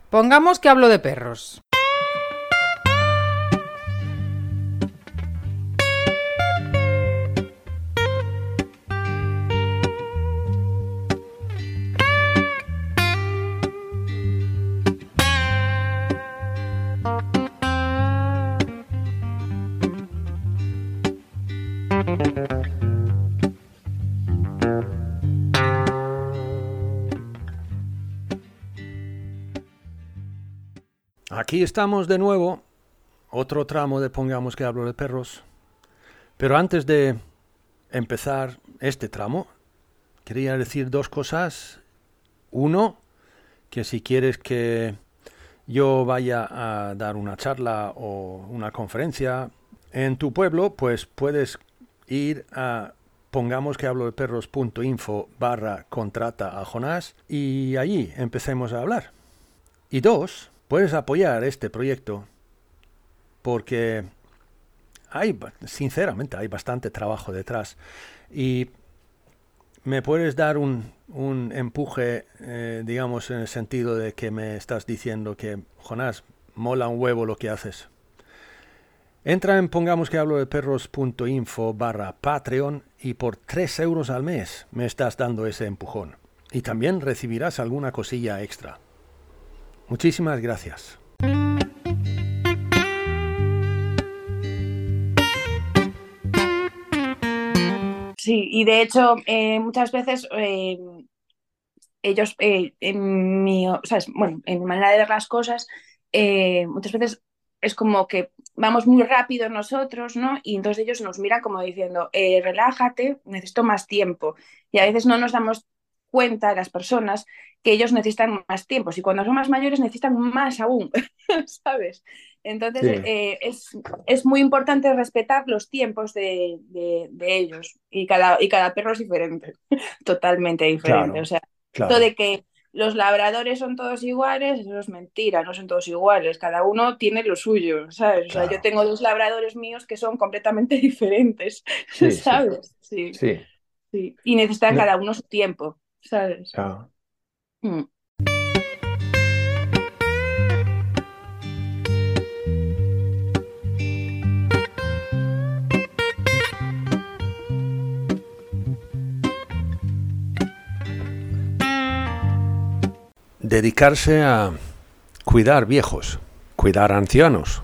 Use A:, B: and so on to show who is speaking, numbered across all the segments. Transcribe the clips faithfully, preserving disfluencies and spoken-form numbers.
A: Pongamos que hablo de perros.
B: Aquí estamos de nuevo, otro tramo de Pongamos que hablo de perros. Pero antes de empezar este tramo, quería decir dos cosas. Uno, que si quieres que yo vaya a dar una charla o una conferencia en tu pueblo, pues puedes ir a pongamos que hablo de perros.info barra contrata a Jonás y allí empecemos a hablar. Y dos, puedes apoyar este proyecto porque hay, sinceramente, hay bastante trabajo detrás y me puedes dar un, un empuje, eh, digamos, en el sentido de que me estás diciendo que, Jonás, mola un huevo lo que haces. Entra en pongamos que hablo de perros.info barra Patreon y por tres euros al mes me estás dando ese empujón. Y también recibirás alguna cosilla extra. Muchísimas gracias.
C: Sí, y de hecho eh, muchas veces eh, ellos, eh, en mi, o sea, es- bueno, en mi manera de ver las cosas, eh, muchas veces es como que vamos muy rápido nosotros, ¿no? Y entonces ellos nos miran como diciendo, eh, relájate, necesito más tiempo. Y a veces no nos damos cuenta, las personas, que ellos necesitan más tiempo. Y cuando son más mayores necesitan más aún, ¿sabes? Entonces
B: Sí,
C: eh, es, es muy importante respetar los tiempos de, de- de ellos. Y cada, y cada perro es diferente, totalmente diferente. O
B: claro,
C: sea, esto
B: claro,
C: de que los labradores son todos iguales, eso es mentira, no son todos iguales, cada uno tiene lo suyo, ¿sabes? O sea, yo
B: claro.
C: tengo dos labradores míos que son completamente diferentes,
B: Sí, sí,
C: ¿sabes? Sí,
B: sí.
C: sí. Y necesitan
B: No,
C: cada uno su tiempo, ¿sabes?
B: claro.
C: Mm.
B: Dedicarse a cuidar viejos, cuidar ancianos.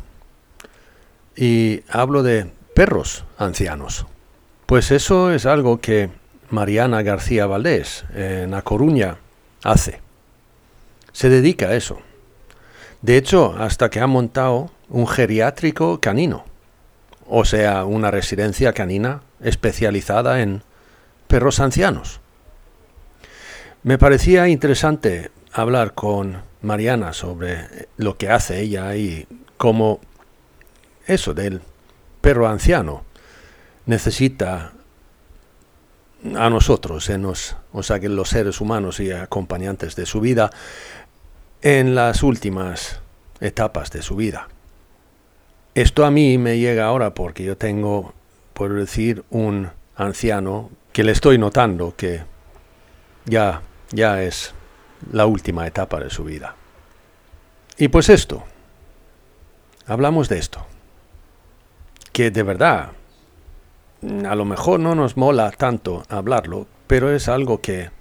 B: Y hablo de perros ancianos. Pues eso es algo que Mariana García Valdés en A Coruña hace. Se dedica a eso. De hecho, hasta que ha montado un geriátrico canino. O sea, una residencia canina especializada en perros ancianos. Me parecía interesante hablar con Mariana sobre lo que hace ella y cómo eso del perro anciano necesita a nosotros, en los, o sea, que los seres humanos y acompañantes de su vida en las últimas etapas de su vida. Esto a mí me llega ahora porque yo tengo, por decir, un anciano que le estoy notando que ya, ya es la última etapa de su vida. Y pues esto, hablamos de esto, que de verdad, a lo mejor no nos mola tanto hablarlo, pero es algo que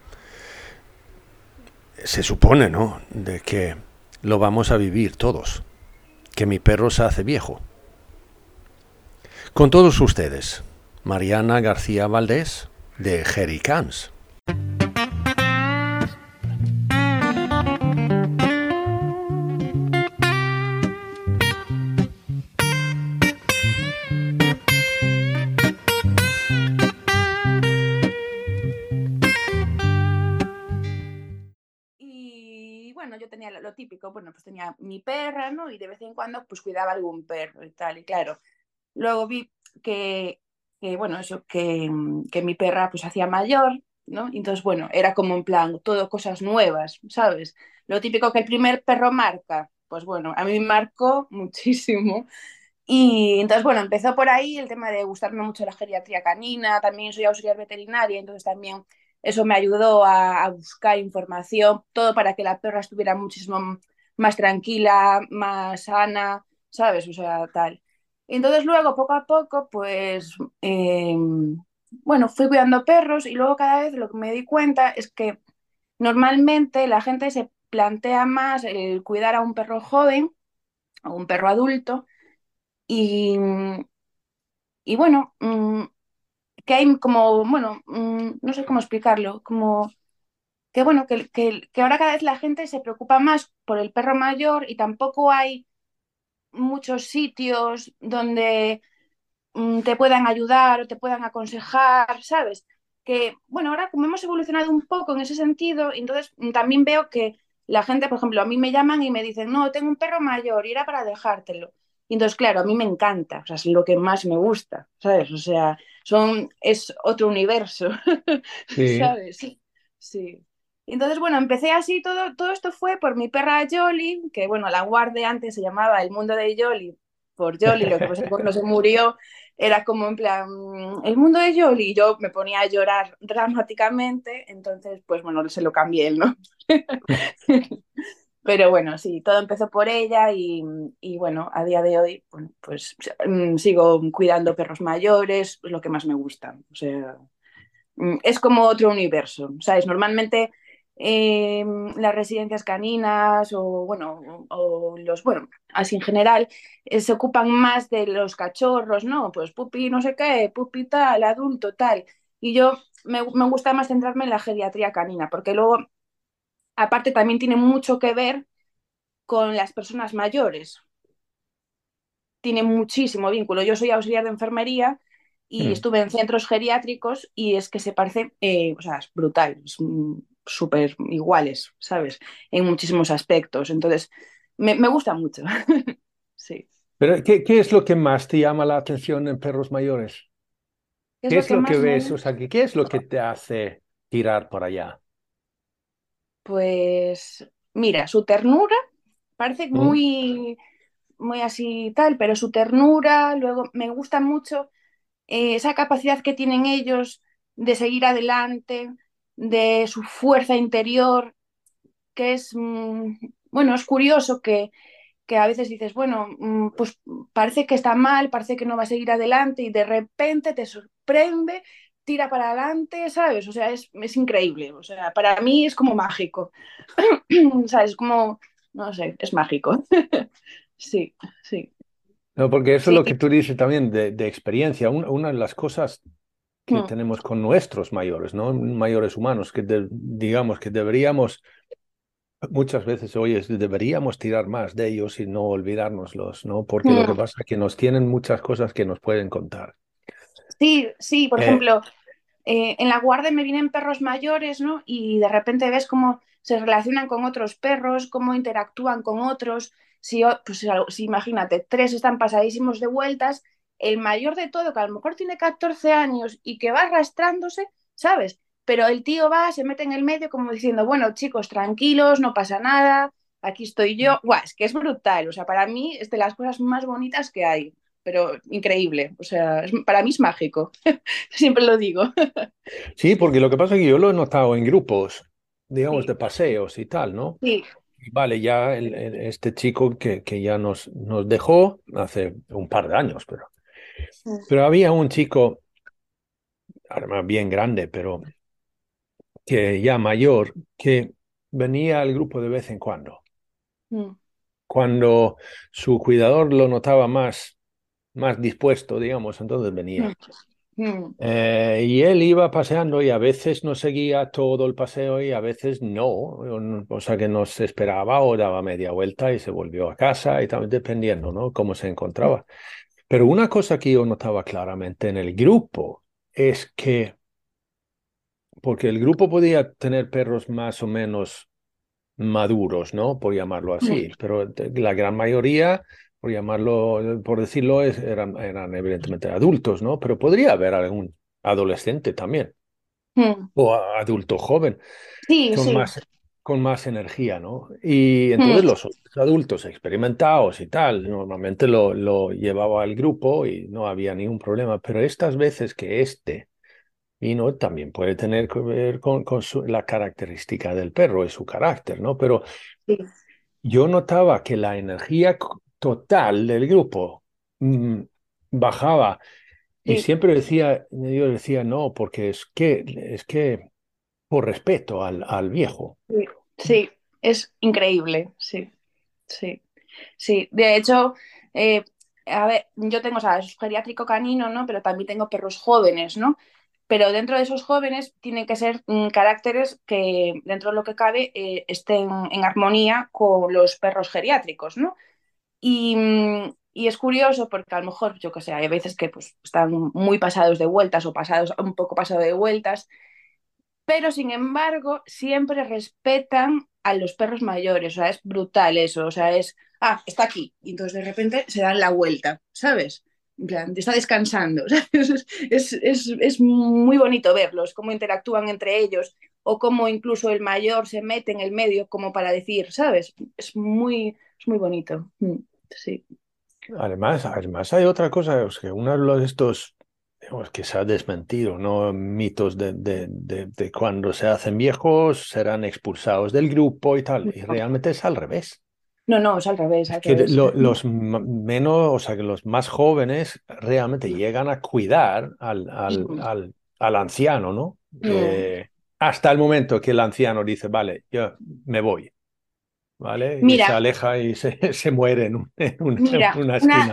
B: se supone, ¿no?, de que lo vamos a vivir todos, que mi perro se hace viejo. Con todos ustedes, Mariana García Valdés, de Jerry Cans.
C: Y bueno, yo tenía lo, lo típico, bueno, pues tenía mi perra, ¿no? Y de vez en cuando pues cuidaba algún perro y tal, y claro. Luego vi que, que bueno, eso, que, que mi perra pues hacía mayor, ¿no? Y entonces, bueno, era como en plan, todo cosas nuevas, ¿sabes? Lo típico que el primer perro marca, pues bueno, a mí me marcó muchísimo. Y entonces, bueno, empezó por ahí el tema de gustarme mucho la geriatría canina, también soy auxiliar veterinaria, entonces también eso me ayudó a, a buscar información, todo para que la perra estuviera muchísimo más tranquila, más sana, ¿sabes? O sea, tal. Entonces luego, poco a poco, pues, eh, bueno, fui cuidando perros y luego cada vez lo que me di cuenta es que normalmente la gente se plantea más el cuidar a un perro joven, a un perro adulto, y, y bueno, mm, que hay como, bueno, mm, no sé cómo explicarlo, como que bueno, que, que, que ahora cada vez la gente se preocupa más por el perro mayor y tampoco hay muchos sitios donde mm, te puedan ayudar o te puedan aconsejar, ¿sabes? Que, bueno, ahora como hemos evolucionado un poco en ese sentido, entonces mm, también veo que la gente, por ejemplo, a mí me llaman y me dicen, no, tengo un perro mayor y era para dejártelo. Y entonces, claro, a mí me encanta, o sea, es lo que más me gusta, ¿sabes? O sea, son, es otro universo,
B: Sí.
C: ¿sabes? Sí, sí. Entonces, bueno, empecé así, todo, todo esto fue por mi perra Jolly, que bueno, la guardia antes se llamaba El Mundo de Jolly, por Jolly, lo que pasa es que cuando se murió era como en plan, el mundo de Jolly, y yo me ponía a llorar dramáticamente, entonces, pues bueno, se lo cambié el nombre. Pero bueno, sí, todo empezó por ella y, y bueno, a día de hoy, bueno, pues mm, sigo cuidando perros mayores, es lo que más me gusta. O sea, mm, es como otro universo, ¿sabes? Normalmente eh, las residencias caninas o, bueno, o los, bueno, así en general, eh, se ocupan más de los cachorros, ¿no? Pues pupi no sé qué, pupi tal, adulto tal. Y yo me, me gusta más centrarme en la geriatría canina, porque luego, aparte, también tiene mucho que ver con las personas mayores. Tiene muchísimo vínculo. Yo soy auxiliar de enfermería y
B: Mm.
C: estuve en centros geriátricos y es que se parece, eh, o sea, es brutal, es mm, súper iguales, ¿sabes? En muchísimos aspectos. Entonces, me, me gusta mucho. Sí.
B: Pero, ¿qué, qué es lo que más te llama la atención en perros mayores?
C: ¿Qué es
B: ¿Qué
C: lo
B: es
C: que
B: lo que
C: más me
B: ves? O
C: gusta?
B: sea, ¿qué, qué es lo que te hace tirar por allá?
C: Pues, mira, su ternura parece
B: ¿Mm?
C: muy, muy así tal, pero su ternura, luego me gusta mucho eh, esa capacidad que tienen ellos de seguir adelante, de su fuerza interior, que es, mm, bueno, es curioso que, que, a veces dices, bueno, mm, pues parece que está mal, parece que no va a seguir adelante y de repente te sorprende, tira para adelante, ¿sabes? O sea, es, es increíble, o sea, para mí es como mágico, ¿sabes? Es como, no sé, es mágico. Sí, sí,
B: No, porque eso es
C: sí.
B: lo que tú dices también de, de experiencia. Un- una de las cosas que
C: Mm,
B: tenemos con nuestros mayores, ¿no? Mayores humanos, que de- digamos que deberíamos, muchas veces, oye, deberíamos tirar más de ellos y no olvidárnoslos, ¿no? Porque lo que
C: mm.
B: pasa es que nos tienen muchas cosas que nos pueden contar.
C: Sí, sí, por
B: Eh,
C: ejemplo, eh, en la guardia me vienen perros mayores, ¿no? Y de repente ves cómo se relacionan con otros perros, cómo interactúan con otros. Si, o- pues, si imagínate, tres están pasadísimos de vueltas, el mayor de todo, que a lo mejor tiene catorce años y que va arrastrándose, ¿sabes? Pero el tío va, se mete en el medio como diciendo, bueno, chicos, tranquilos, no pasa nada, aquí estoy yo. Guau, es que es brutal, o sea, para mí es de las cosas más bonitas que hay, pero increíble, o sea, es- para mí es mágico. Siempre lo digo.
B: sí,
C: Sí,
B: porque lo que pasa es que yo lo he notado en grupos, digamos,
C: sí,
B: de paseos y tal, ¿no?
C: sí.
B: Y vale, ya el- el- este chico que, que ya nos, nos dejó hace un par de años, pero, pero había un chico, además bien grande, pero que ya mayor, que venía al grupo de vez en cuando.
C: Mm,
B: Cuando su cuidador lo notaba más, más dispuesto, digamos, entonces
C: mm,
B: venía.
C: mm,
B: Eh, y él iba paseando y a veces nos seguía todo el paseo y a veces no, o o sea que nos esperaba o daba media vuelta y se volvió a casa y también dependiendo, ¿no? Cómo se encontraba. Pero una cosa que yo notaba claramente en el grupo es que, porque el grupo podía tener perros más o menos maduros, ¿no? Por llamarlo
C: mm,
B: así, pero de- la gran mayoría, por llamarlo, por decirlo, es- eran, eran evidentemente adultos, ¿no? Pero podría haber algún adolescente también,
C: mm.
B: o a- adulto joven,
C: Sí,
B: con
C: sí.
B: más, con más energía, ¿no? Y
C: Mm,
B: entonces los otros adultos experimentados y tal, normalmente lo, lo llevaba al grupo y no había ningún problema, pero estas veces que este vino también puede tener que ver con, con su- la característica del perro y su carácter, ¿no? Pero
C: sí.
B: yo notaba que la energía co- total del grupo mm, bajaba y
C: Sí,
B: siempre decía, yo decía, no, porque es que, es que por respeto al, al viejo.
C: sí, sí, es increíble, sí, sí, sí. De hecho, eh, a ver, yo tengo, o sea, es geriátrico canino, ¿no? Pero también tengo perros jóvenes, ¿no? Pero dentro de esos jóvenes tienen que ser mm, caracteres que, dentro de lo que cabe, eh, estén en armonía con los perros geriátricos, ¿no? Y, mm, y es curioso porque a lo mejor, yo que sé, hay veces que pues, están muy pasados de vueltas o pasados un poco pasados de vueltas, pero sin embargo siempre respetan a los perros mayores, o sea, es brutal eso, o sea, es, ah, está aquí, y entonces de repente se dan la vuelta, ¿sabes? En plan, está descansando, ¿sabes? Es, es, es muy bonito verlos, cómo interactúan entre ellos, o cómo incluso el mayor se mete en el medio como para decir, ¿sabes? Es muy, es muy bonito. Mm, sí.
B: Además, además hay otra cosa, es que uno de estos, digamos, que se ha desmentido, ¿no? Mitos de, de, de, de cuando se hacen viejos serán expulsados del grupo y tal. Y realmente es al revés.
C: No, no, es al revés,
B: Es
C: al
B: que
C: revés.
B: lo- los m- menos, o sea, que los más jóvenes realmente llegan a cuidar al, al,
C: Mm,
B: al, al anciano, ¿no?
C: mm.
B: Eh, hasta el momento que el anciano dice, vale, yo me voy, ¿vale? Y se
C: Mira,
B: aleja y se, se muere en, un- en una, en
C: mira,
B: una
C: una,
B: esquina.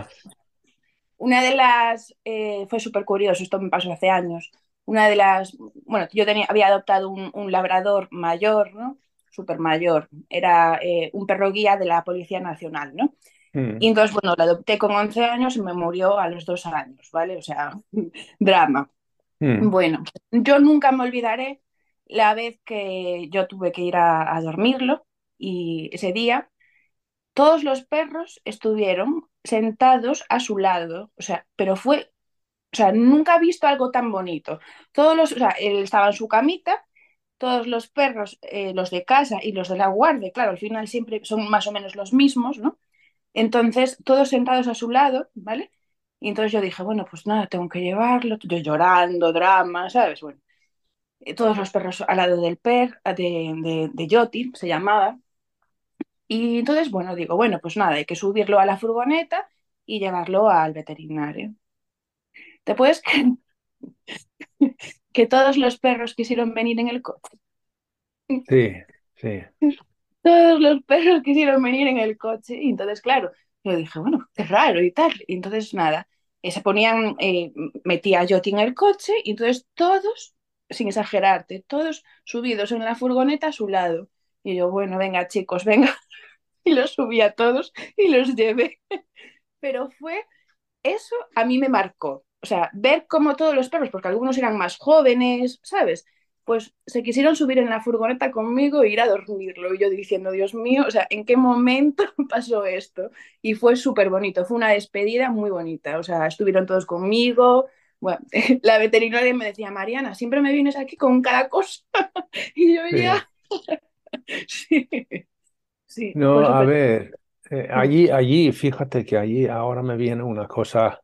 C: Una de las, eh, fue súper curioso, esto me pasó hace años. Una de las, bueno, yo tenía, había adoptado un, un labrador mayor, ¿no? Súper mayor. Era eh, un perro guía de la Policía Nacional, ¿no? Y
B: Mm,
C: entonces, bueno, lo adopté con once años y me murió a los dos años, ¿vale? O sea, drama.
B: mm.
C: Bueno, yo nunca me olvidaré la vez que yo tuve que ir a, a dormirlo y ese día todos los perros estuvieron sentados a su lado, o sea, pero fue, o sea, nunca he visto algo tan bonito. Todos los, o sea, él estaba en su camita, todos los perros, eh, los de casa y los de la guardia, claro, al final siempre son más o menos los mismos, ¿no? Entonces, todos sentados a su lado, ¿vale? Y entonces yo dije, bueno, pues nada, tengo que llevarlo, yo llorando, drama, ¿sabes? Bueno, eh, todos los perros al lado del per, de, de, de Yoti, se llamaba, y entonces, bueno, digo, bueno, pues nada, hay que subirlo a la furgoneta y llevarlo al veterinario. ¿Te puedes creer que todos los perros quisieron venir en el coche?
B: Sí, sí,
C: Todos los perros quisieron venir en el coche. Y entonces, claro, yo dije, bueno, qué raro y tal. Y entonces, nada, eh, se ponían, eh, metía a Yoti en el coche y entonces todos, sin exagerarte, todos subidos en la furgoneta a su lado. Y yo, bueno, venga, chicos, venga. Y los subí a todos y los llevé. Pero fue eso a mí me marcó. O sea, ver cómo todos los perros, porque algunos eran más jóvenes, ¿sabes? Pues se quisieron subir en la furgoneta conmigo e ir a dormirlo. Y yo diciendo, Dios mío, o sea, ¿en qué momento pasó esto? Y fue súper bonito, fue una despedida muy bonita. O sea, estuvieron todos conmigo. Bueno, la veterinaria me decía, Mariana, siempre me vienes aquí con cada cosa. Y yo
B: sí.
C: ya, sí, sí, fue
B: No, a
C: súper.
B: ver, eh, allí, allí, fíjate que allí ahora me viene una cosa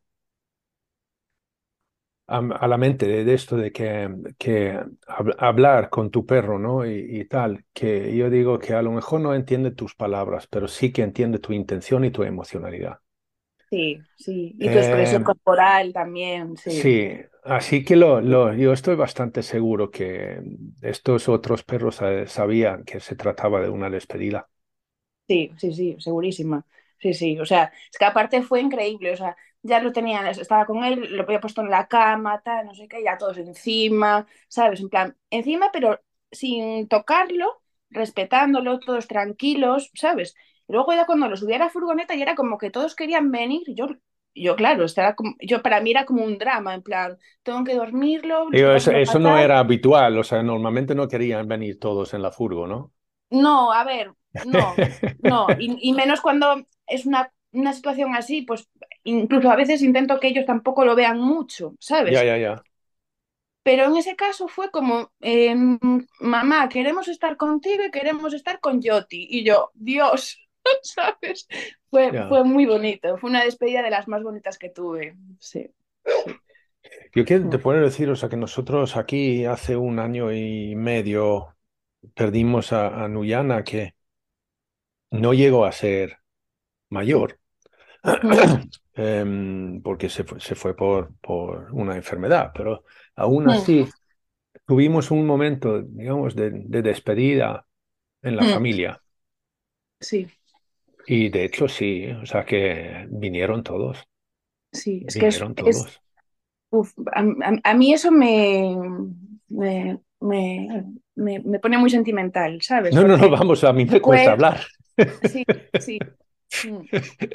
B: a, a la mente de, de esto de que, que hab- hablar con tu perro, ¿no? Y, y tal, que yo digo que a lo mejor no entiende tus palabras, pero sí que entiende tu intención y tu emocionalidad.
C: Sí, sí. Y tu expresión
B: Eh,
C: corporal también, sí.
B: sí, así que lo, lo- yo estoy bastante seguro que estos otros perros eh, sabían que se trataba de una despedida.
C: Sí, sí, sí, segurísima. Sí, sí, o sea, es que aparte fue increíble, o sea, ya lo tenían, estaba con él, lo había puesto en la cama, tal, no sé qué, ya todos encima, ¿sabes? En plan, encima, pero sin tocarlo, respetándolo, todos tranquilos, ¿sabes? Y luego ya cuando lo subí a la furgoneta y era como que todos querían venir, y yo, yo claro, estaba como, yo para mí era como un drama, en plan, tengo que dormirlo, lo estoy
B: Digo, eso,
C: pasando
B: eso no
C: fatal.
B: era habitual, o sea, normalmente no querían venir todos en la furgo, ¿no?
C: No, a ver, no, no, y, y menos cuando es una, una situación así, pues incluso a veces intento que ellos tampoco lo vean mucho,
B: Ya,
C: ¿sabes?
B: ya, ya.
C: Pero en ese caso fue como, eh, mamá, queremos estar contigo y queremos estar con Yoti. Y yo, Dios, ¿sabes? Fue,
B: Ya.
C: fue muy bonito, fue una despedida de las más bonitas que tuve. Sí, sí.
B: Yo quiero, te puedo decir, o sea, que nosotros aquí hace un año y medio perdimos a, a Nuyana, que no llegó a ser mayor,
C: mm,
B: em, porque se fue, se fue por, por una enfermedad, pero aún
C: mm,
B: así tuvimos un momento, digamos, de, de despedida en la
C: mm.
B: familia.
C: Sí,
B: Y de hecho sí, o sea que vinieron todos,
C: sí, es que es,
B: vinieron
C: es
B: todos.
C: uf, a, a- a mí eso me, me, me, me- me pone muy sentimental, ¿sabes?
B: No, no, no,
C: Porque
B: vamos, a mí me cuesta
C: fue,
B: hablar.
C: sí, sí, mm,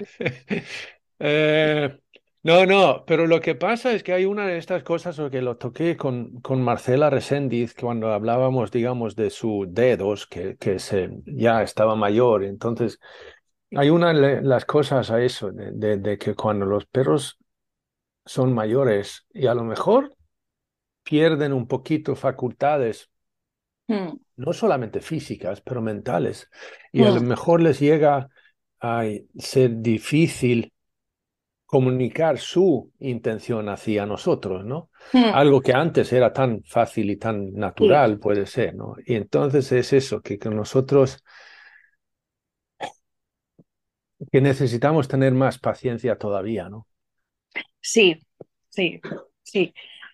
B: Eh, no, no, pero lo que pasa es que hay una de estas cosas o que lo toqué con, con Marcela Reséndiz cuando hablábamos, digamos, de sus dedos, que, que se, ya estaba mayor. Entonces, hay una de las cosas a eso, de, de de que cuando los perros son mayores y a lo mejor pierden un poquito facultades
C: mm,
B: no solamente físicas, pero mentales. Y a lo
C: mm,
B: mejor les llega a ser difícil comunicar su intención hacia nosotros, ¿no?
C: mm,
B: Algo que antes era tan fácil y tan
C: sí,
B: natural, puede ser, ¿no? Y entonces es eso, que, que nosotros, que necesitamos tener más paciencia todavía, ¿no?
C: sí, sí, sí,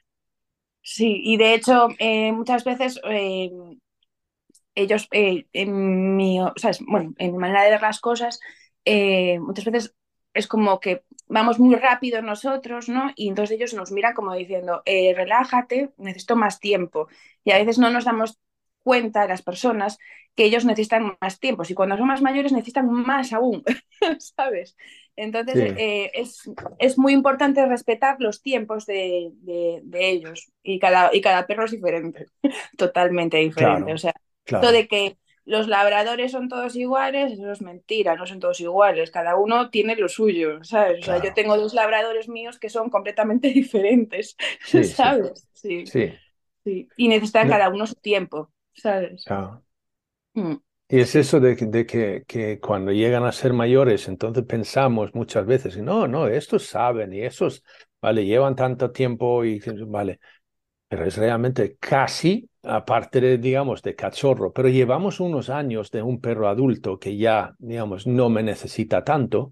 C: sí. Y de hecho, eh, muchas veces eh, ellos, eh, en mi, o sea, es- bueno, en mi manera de ver las cosas, eh, muchas veces es como que vamos muy rápido nosotros, ¿no? Y entonces ellos nos miran como diciendo, eh, relájate, necesito más tiempo. Y a veces no nos damos cuenta, las personas, que ellos necesitan más tiempo. Y cuando son más mayores necesitan más aún, ¿sabes? Entonces
B: Sí,
C: eh, es, es muy importante respetar los tiempos de, de- de ellos. Y cada, y cada perro es diferente, totalmente diferente. O
B: claro,
C: sea, esto
B: claro,
C: de que los labradores son todos iguales, eso es mentira, no son todos iguales, cada uno tiene lo suyo, ¿sabes? O sea, yo
B: claro.
C: tengo dos labradores míos que son completamente diferentes,
B: Sí, sí,
C: ¿sabes? Sí,
B: sí.
C: sí. Y necesitan
B: No,
C: cada uno su tiempo, ¿sabes?
B: claro.
C: Mm,
B: Y es
C: sí.
B: eso de, que, de que, que cuando llegan a ser mayores, entonces pensamos muchas veces, no, no, estos saben y esos, vale, llevan tanto tiempo y, vale, pero es realmente casi, aparte de, digamos, de cachorro, pero llevamos unos años de un perro adulto que ya, digamos, no me necesita tanto,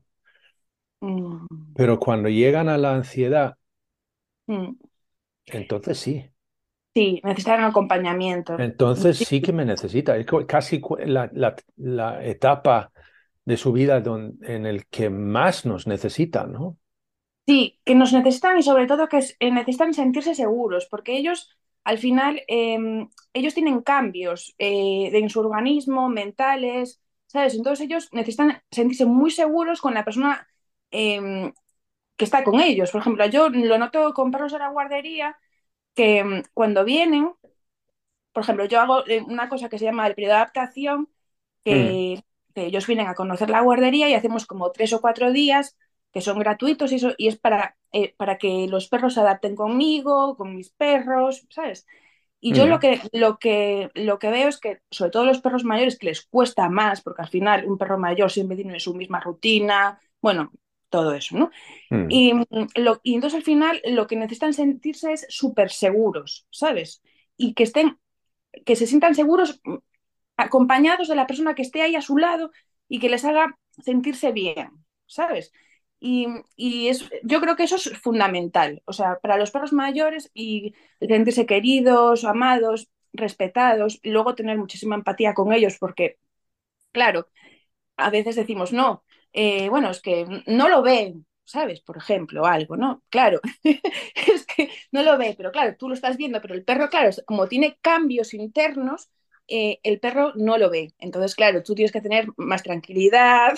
C: Mm,
B: pero cuando llegan a la ansiedad,
C: mm.
B: entonces sí,
C: Sí, necesitan acompañamiento.
B: entonces sí que me necesita. Es co- casi cu- la, la, la etapa de su vida don- en el que más nos necesitan, ¿no?
C: Sí, que nos necesitan y sobre todo que es- eh, necesitan sentirse seguros, porque ellos al final eh, ellos tienen cambios eh, en su organismo, mentales, ¿sabes? Entonces ellos necesitan sentirse muy seguros con la persona eh, que está con ellos. Por ejemplo, yo lo noto con perros de la guardería que mm, cuando vienen, por ejemplo, yo hago eh, una cosa que se llama el periodo de adaptación,
B: Mm,
C: que, que ellos vienen a conocer la guardería y hacemos como tres o cuatro días que son gratuitos y, eso, y es para, eh, para que los perros se adapten conmigo, con mis perros, ¿sabes? Y yo lo
B: mm,
C: que, lo que, lo que veo es que, sobre todo los perros mayores, que les cuesta más, porque al final un perro mayor siempre tiene su misma rutina, bueno, todo eso, ¿no?
B: mm.
C: Y, mm, lo, y entonces al final lo que necesitan sentirse es súper seguros, ¿sabes? Y que estén, que se sientan seguros mm, acompañados de la persona que esté ahí a su lado y que les haga sentirse bien, ¿sabes? Y, y es, yo creo que eso es fundamental, o sea, para los perros mayores y sentirse queridos, amados, respetados, y luego tener muchísima empatía con ellos, porque, claro, a veces decimos, no, eh, bueno, es que no lo ven, ¿sabes? Por ejemplo, algo, ¿no? Claro, es que no lo ve, pero claro, tú lo estás viendo, pero el perro, claro, como tiene cambios internos, eh, el perro no lo ve. Entonces, claro, tú tienes que tener más tranquilidad,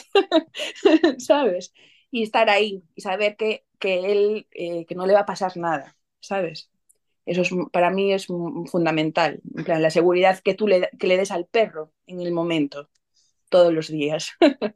C: ¿sabes? Y estar ahí y saber que, que él, eh, que no le va a pasar nada, ¿sabes? Eso es, para mí es fundamental, en plan, la seguridad que tú le, que le des al perro en el momento, todos los días.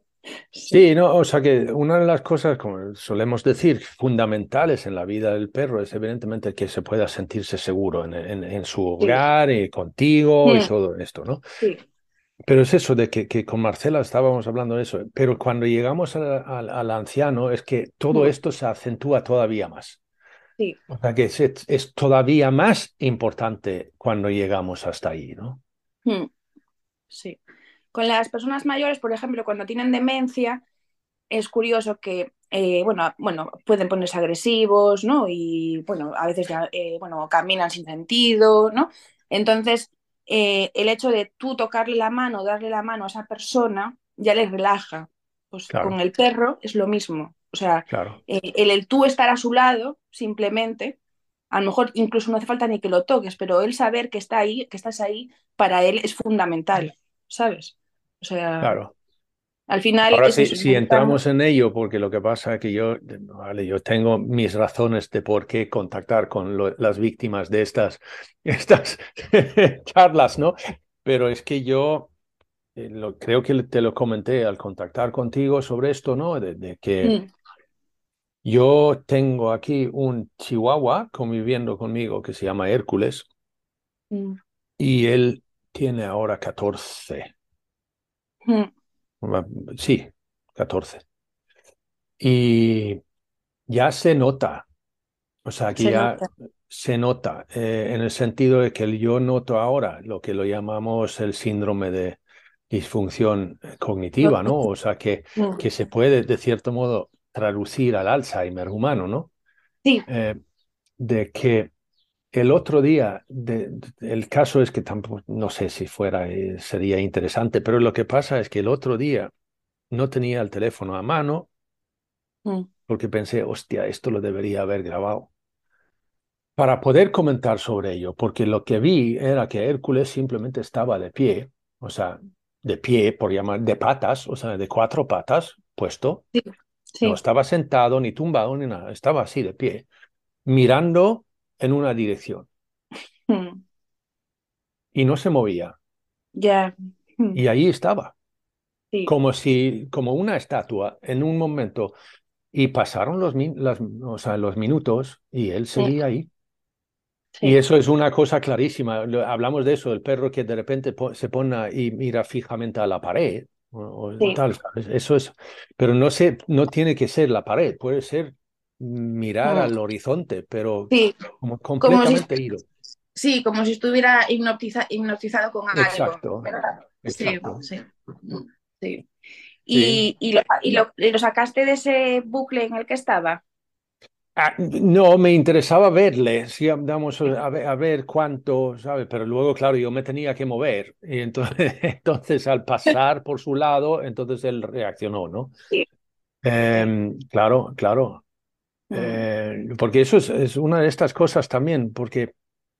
C: Sí,
B: Sí, no, o sea que una de las cosas, como solemos decir, fundamentales en la vida del perro es evidentemente que se pueda sentirse seguro en, en- en su
C: sí,
B: hogar y contigo y
C: mm,
B: todo esto, ¿no?
C: sí,
B: Pero es eso de que, que con Marcela estábamos hablando de eso, pero cuando llegamos a- a- al anciano es que todo
C: mm,
B: esto se acentúa todavía más.
C: sí,
B: O sea que es, es todavía más importante cuando llegamos hasta ahí, ¿no?
C: mm, sí. con las personas mayores, por ejemplo, cuando tienen demencia, es curioso que, eh, bueno, bueno, pueden ponerse agresivos, ¿no? Y, bueno, a veces, eh, bueno, caminan sin sentido, ¿no? Entonces, eh, el hecho de tú tocarle la mano, darle la mano a esa persona, ya les relaja. Pues con
B: Claro,
C: el perro es lo mismo. O sea,
B: claro,
C: eh, el, el tú estar a su lado, simplemente, a lo mejor incluso no hace falta ni que lo toques, pero él saber que está ahí, que estás ahí, para él es fundamental, ¿sabes? O sea,
B: claro.
C: al final
B: Ahora
C: es
B: sí,
C: eso.
B: si entramos en ello, porque lo que pasa es que yo, vale, yo tengo mis razones de por qué contactar con lo- las víctimas de estas, estas charlas, ¿no? Pero es que yo eh, lo, creo que te lo comenté al contactar contigo sobre esto, ¿no? De, de que
C: Mm,
B: yo tengo aquí un chihuahua conviviendo conmigo que se llama Hércules
C: mm,
B: y él tiene ahora catorce.
C: mm.
B: Sí, catorce. Y ya se nota. O sea, que
C: Se
B: ya
C: nota.
B: se nota eh, en el sentido de que yo noto ahora lo que lo llamamos el síndrome de disfunción eh, cognitiva, ¿no? O sea, que,
C: Mm.
B: que se puede, de cierto modo, traducir al Alzheimer humano, ¿no?
C: Sí,
B: Eh, de que el otro día, de- de- el caso es que tampoco, no sé si fuera, eh, sería interesante, pero lo que pasa es que el otro día no tenía el teléfono a mano
C: mm,
B: porque pensé, hostia, esto lo debería haber grabado para poder comentar sobre ello, porque lo que vi era que Hércules simplemente estaba de pie, o sea, de pie, por llamar, de patas, o sea, de cuatro patas, puesto,
C: sí,
B: no
C: sí.
B: estaba sentado, ni tumbado, ni nada, estaba así de pie, mirando en una dirección
C: Mm,
B: y no se movía,
C: ya. Mm,
B: y ahí estaba,
C: sí,
B: como si, como una estatua, en un momento, y pasaron los, min- las, o sea, los minutos y él
C: mm,
B: seguía ahí. Y
C: sí,
B: eso es una cosa clarísima. Lo- Hablamos de eso, el perro que de repente po- se pone y mira fijamente a la pared o, o
C: sí.
B: tal, ¿sabes? Eso es, pero no sé, no tiene que ser la pared, puede ser mirar
C: Mm,
B: al horizonte, pero
C: sí,
B: como
C: como si,
B: completamente ido.
C: sí, como si estuviera hipnotiza- hipnotizado con algo,
B: Exacto,
C: ¿verdad? Sí,
B: exacto.
C: sí, mm, sí.
B: Sí.
C: ¿Y, y, lo, y, lo, y lo sacaste de ese bucle en el que estaba?
B: Ah, no, me interesaba verle, sí, vamos a ver, a ver cuánto, ¿sabes? Pero luego, claro, yo me tenía que mover. Y entonces, entonces al pasar por su lado, entonces él reaccionó, ¿no?
C: Sí, sí.
B: Eh, claro, claro.
C: Mm.
B: Eh, porque eso es, es una de estas cosas también, porque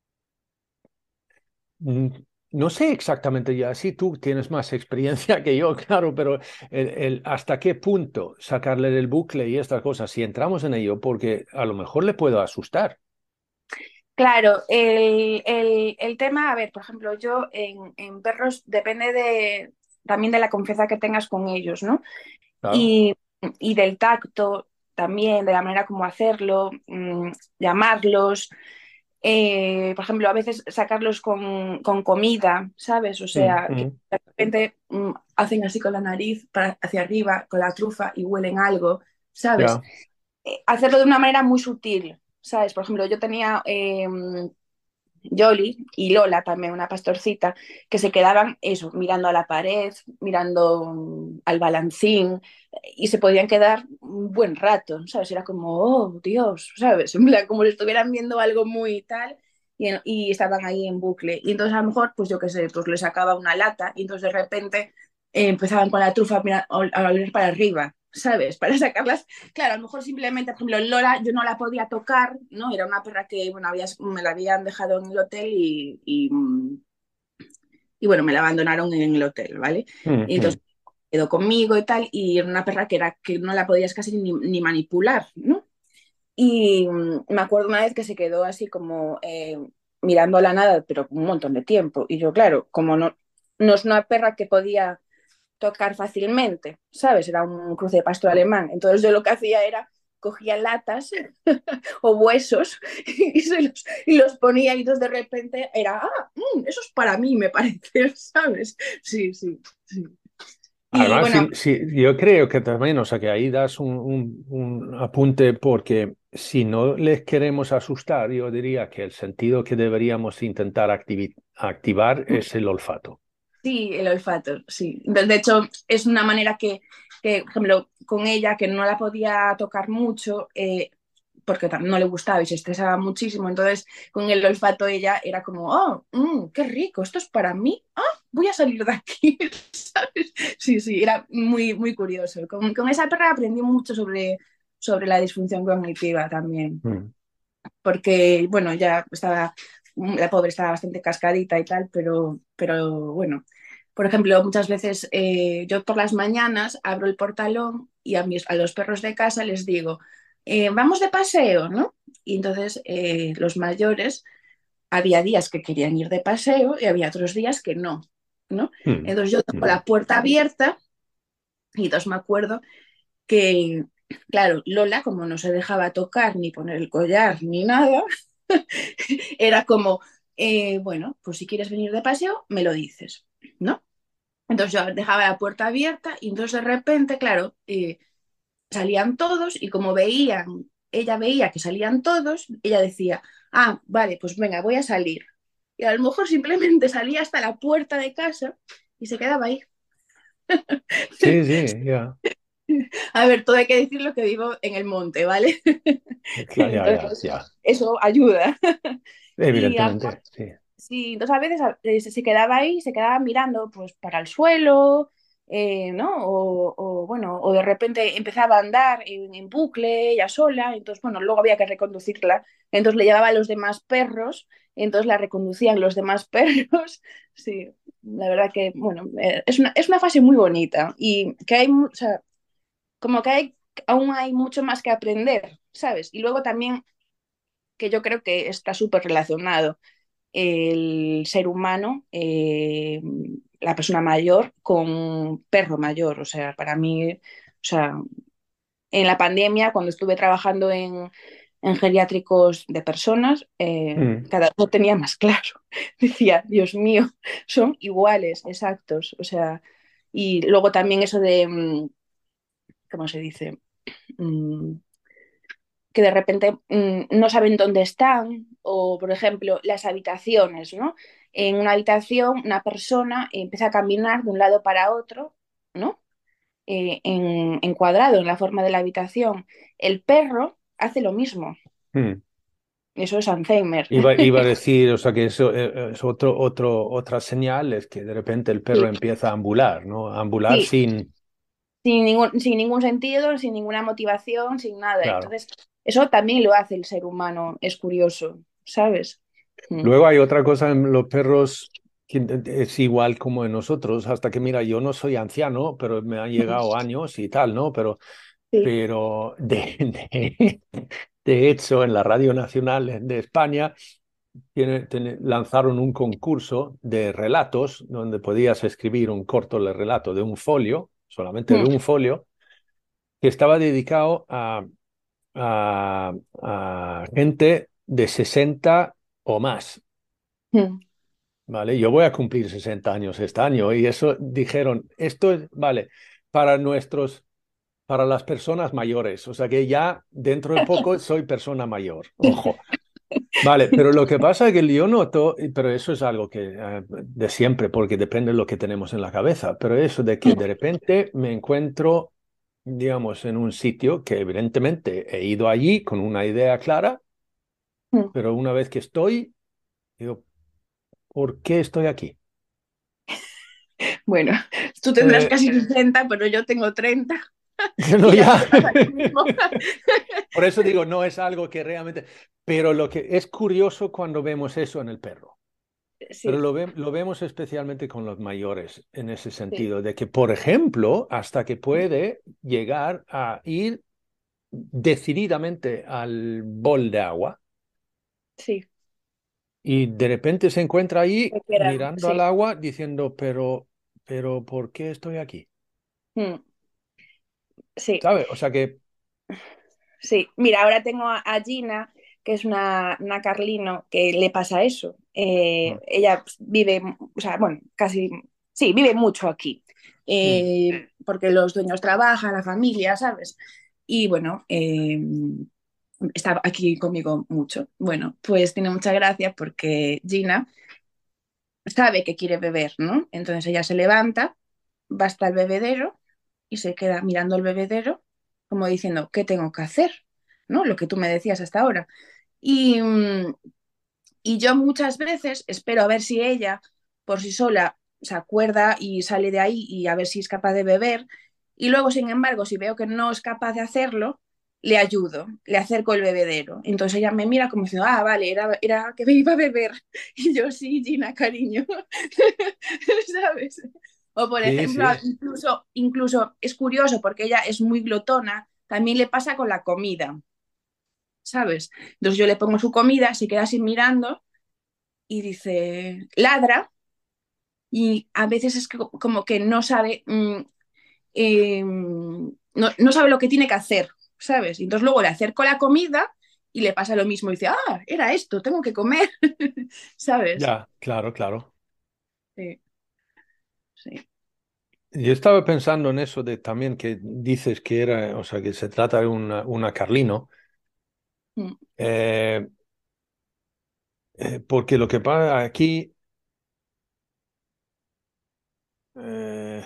B: mm, no sé exactamente ya, sí, tú tienes más experiencia que yo, claro, pero el, el hasta qué punto sacarle del bucle y estas cosas, si entramos en ello, porque a lo mejor le puedo asustar.
C: Claro, el, el, el tema, a ver, por ejemplo, yo en, en perros depende de, también de la confianza que tengas con ellos, ¿no?
B: Claro,
C: Y, y del tacto también, de la manera como hacerlo, mmm, llamarlos, eh, por ejemplo, a veces sacarlos con, con comida, ¿sabes? O
B: Mm,
C: sea, que
B: mm,
C: de repente mm, hacen así con la nariz para, hacia arriba, con la trufa y huelen algo, ¿sabes?
B: ya,
C: Eh, hacerlo de una manera muy sutil, ¿sabes? Por ejemplo, yo tenía eh, Jolly y Lola, también una pastorcita, que se quedaban eso, mirando a la pared, mirando um, al balancín, y se podían quedar un buen rato, ¿sabes? Era como, oh, Dios, ¿sabes? En plan, como si estuvieran viendo algo muy tal, y, en, y estaban ahí en bucle. Y entonces a lo mejor, pues yo qué sé, pues les sacaba una lata, y entonces de repente eh, empezaban con la trufa a, mirar, a oler para arriba, ¿sabes? Para sacarlas. Claro, a lo mejor simplemente, por ejemplo, Lola yo no la podía tocar, ¿no? Era una perra que, bueno, había, me la habían dejado en el hotel y, y, y, bueno, me la abandonaron en el hotel, ¿vale?
B: mm,
C: Y entonces
B: mm,
C: quedó conmigo y tal, y era una perra que, era, que no la podías casi ni, ni manipular, ¿no? Y um, me acuerdo una vez que se quedó así como eh, mirando a la nada, pero un montón de tiempo. Y yo, claro, como no, no es una perra que podía tocar fácilmente, ¿sabes? Era un cruce de pastor alemán. Entonces yo lo que hacía era cogía latas o huesos y, se los, y los ponía y entonces de repente era, ah, mm, eso es para mí, me parece, ¿sabes? Sí, sí, sí. Y
B: además,
C: bueno,
B: sí, sí, yo creo que también, o sea, que ahí das un, un- un apunte porque si no les queremos asustar, yo diría que el sentido que deberíamos intentar activi- activar es el olfato.
C: Sí, el olfato, sí. De, de hecho, es una manera que, que, por ejemplo, con ella, que no la podía tocar mucho, eh, porque no le gustaba y se estresaba muchísimo, entonces con el olfato ella era como, oh, mmm, qué rico, esto es para mí, ah, voy a salir de aquí, ¿sabes? Sí, sí, era muy, muy curioso. Con, con esa perra aprendí mucho sobre, sobre la disfunción cognitiva también,
B: Mm.
C: porque, bueno, ya estaba, la pobre estaba bastante cascadita y tal, pero, pero bueno, por ejemplo, muchas veces eh, yo por las mañanas abro el portalón y a, mis, a los perros de casa les digo, eh, vamos de paseo, ¿no? Y entonces eh, los mayores, había días que querían ir de paseo y había otros días que no, ¿no?
B: Mm.
C: Entonces yo tengo
B: Mm.
C: la puerta abierta y entonces me acuerdo que, claro, Lola, como no se dejaba tocar ni poner el collar ni nada, era como, eh, bueno, pues si quieres venir de paseo, me lo dices, ¿no? Entonces yo dejaba la puerta abierta y entonces de repente, claro, eh, salían todos y como veían, ella veía que salían todos, ella decía, ah, vale, pues venga, voy a salir. Y a lo mejor simplemente salía hasta la puerta de casa y se quedaba ahí.
B: Sí, sí, ya.
C: A ver, todo hay que decirlo que vivo en el monte, ¿vale?
B: Claro, ya, ya,
C: Entonces,
B: ya.
C: eso ayuda. Y a,
B: Evidentemente, sí.
C: sí, entonces a veces eh, se se quedaba ahí, se quedaba mirando pues para el suelo, eh, ¿no? O, o, bueno, o de repente empezaba a andar en, en bucle, ella sola, entonces bueno, luego había que reconducirla, entonces le llevaba a los demás perros, entonces la reconducían los demás perros, sí, la verdad que, bueno, eh, es una, es una fase muy bonita y que hay, mu- o sea, como que hay, aún hay mucho más que aprender, ¿sabes? Y luego también que yo creo que está súper relacionado el ser humano, eh, la persona mayor, con perro mayor. O sea, para mí, o sea, en la pandemia, cuando estuve trabajando en, en geriátricos de personas, eh,
B: Mm.
C: cada vez lo tenía más claro. Decía, Dios mío, son iguales, exactos. O sea, y luego también eso de, mm, ¿cómo se dice? Mm, que de repente mmm, no saben dónde están, o por ejemplo las habitaciones, ¿no? En una habitación una persona empieza a caminar de un lado para otro, ¿no? Eh, en, encuadrado en la forma de la habitación. El perro hace lo mismo,
B: Mm.
C: eso es Alzheimer.
B: Iba, iba a decir, o sea, que eso eh, es otro, otro, otra señal, es que de repente el perro
C: Sí,
B: empieza a ambular, ¿no? A ambular
C: sí,
B: sin,
C: sin ningún, sin ningún sentido, sin ninguna motivación, sin nada.
B: claro.
C: Entonces, eso también lo hace el ser humano, es curioso, ¿sabes? Mm.
B: Luego hay otra cosa en los perros que es igual como en nosotros, hasta que mira, yo no soy anciano, pero me han llegado años y tal, ¿no? Pero,
C: Sí.
B: pero de, de, de hecho, en la Radio Nacional de España tiene- tiene- lanzaron un concurso de relatos donde podías escribir un corto de relato de un folio, solamente de
C: Mm.
B: un folio, que estaba dedicado a, a, a gente de sesenta o más.
C: Mm.
B: Vale, yo voy a cumplir sesenta años este año y eso dijeron, esto es, vale, para nuestros, para las personas mayores, o sea que ya dentro de poco soy persona mayor, ojo. Vale, pero lo que pasa es que yo noto, y- pero eso es algo que eh, de siempre, porque depende de lo que tenemos en la cabeza, pero eso de que de repente me encuentro, digamos, en un sitio que evidentemente he ido allí con una idea clara,
C: Mm.
B: pero una vez que estoy, digo, ¿por qué estoy aquí?
C: Bueno, tú tendrás
B: Eh,
C: casi sesenta, pero yo tengo treinta
B: no,
C: y ya
B: ya.
C: me pasa lo mismo.
B: Por eso digo, no es algo que realmente, pero lo que es curioso cuando vemos eso en el perro. Pero
C: Sí,
B: lo, ve- lo vemos especialmente con los mayores en ese
C: sí,
B: sentido, de que, por ejemplo, hasta que puede llegar a ir decididamente al bol de agua
C: sí,
B: y de repente se encuentra ahí
C: me queda-
B: mirando al
C: sí,
B: agua diciendo, pero, pero, ¿por qué estoy aquí?
C: mm, sí,
B: ¿Sabe? O sea que...
C: sí. Mira, ahora tengo a, a Gina, que es una, una Carlino, que le pasa eso. Eh,
B: Mm.
C: ella vive, o sea, bueno, casi, sí, vive mucho aquí,
B: Mm.
C: eh, porque los dueños trabajan, la familia, ¿sabes? Y bueno, eh, está aquí conmigo mucho. Bueno, pues tiene mucha gracia porque Gina sabe que quiere beber, ¿no? Entonces ella se levanta, va hasta el bebedero y se queda mirando el bebedero como diciendo, ¿qué tengo que hacer? ¿No? Lo que tú me decías hasta ahora. Y, mm, y yo muchas veces espero a ver si ella por sí sola se acuerda y sale de ahí y a ver si es capaz de beber. Y luego, sin embargo, si veo que no es capaz de hacerlo, le ayudo, le acerco el bebedero. Entonces ella me mira como diciendo, ah, vale, era, era que me iba a beber. Y yo, sí, Gina, cariño. ¿Sabes? O por
B: Sí,
C: ejemplo,
B: sí.
C: incluso, incluso es curioso porque ella es muy glotona, también le pasa con la comida, ¿sabes? Entonces yo le pongo su comida, se queda así mirando y dice, ladra, y a veces es que como que no sabe, mm, eh, no, no sabe lo que tiene que hacer, ¿sabes? Y entonces luego le acerco la comida y le pasa lo mismo, y dice, ah, era esto, tengo que comer, ¿sabes?
B: Ya, claro, claro.
C: Sí, sí.
B: Yo estaba pensando en eso de también que dices que era, o sea, que se trata de una, una Carlino,
C: Mm.
B: eh, eh, porque lo que pasa aquí, eh,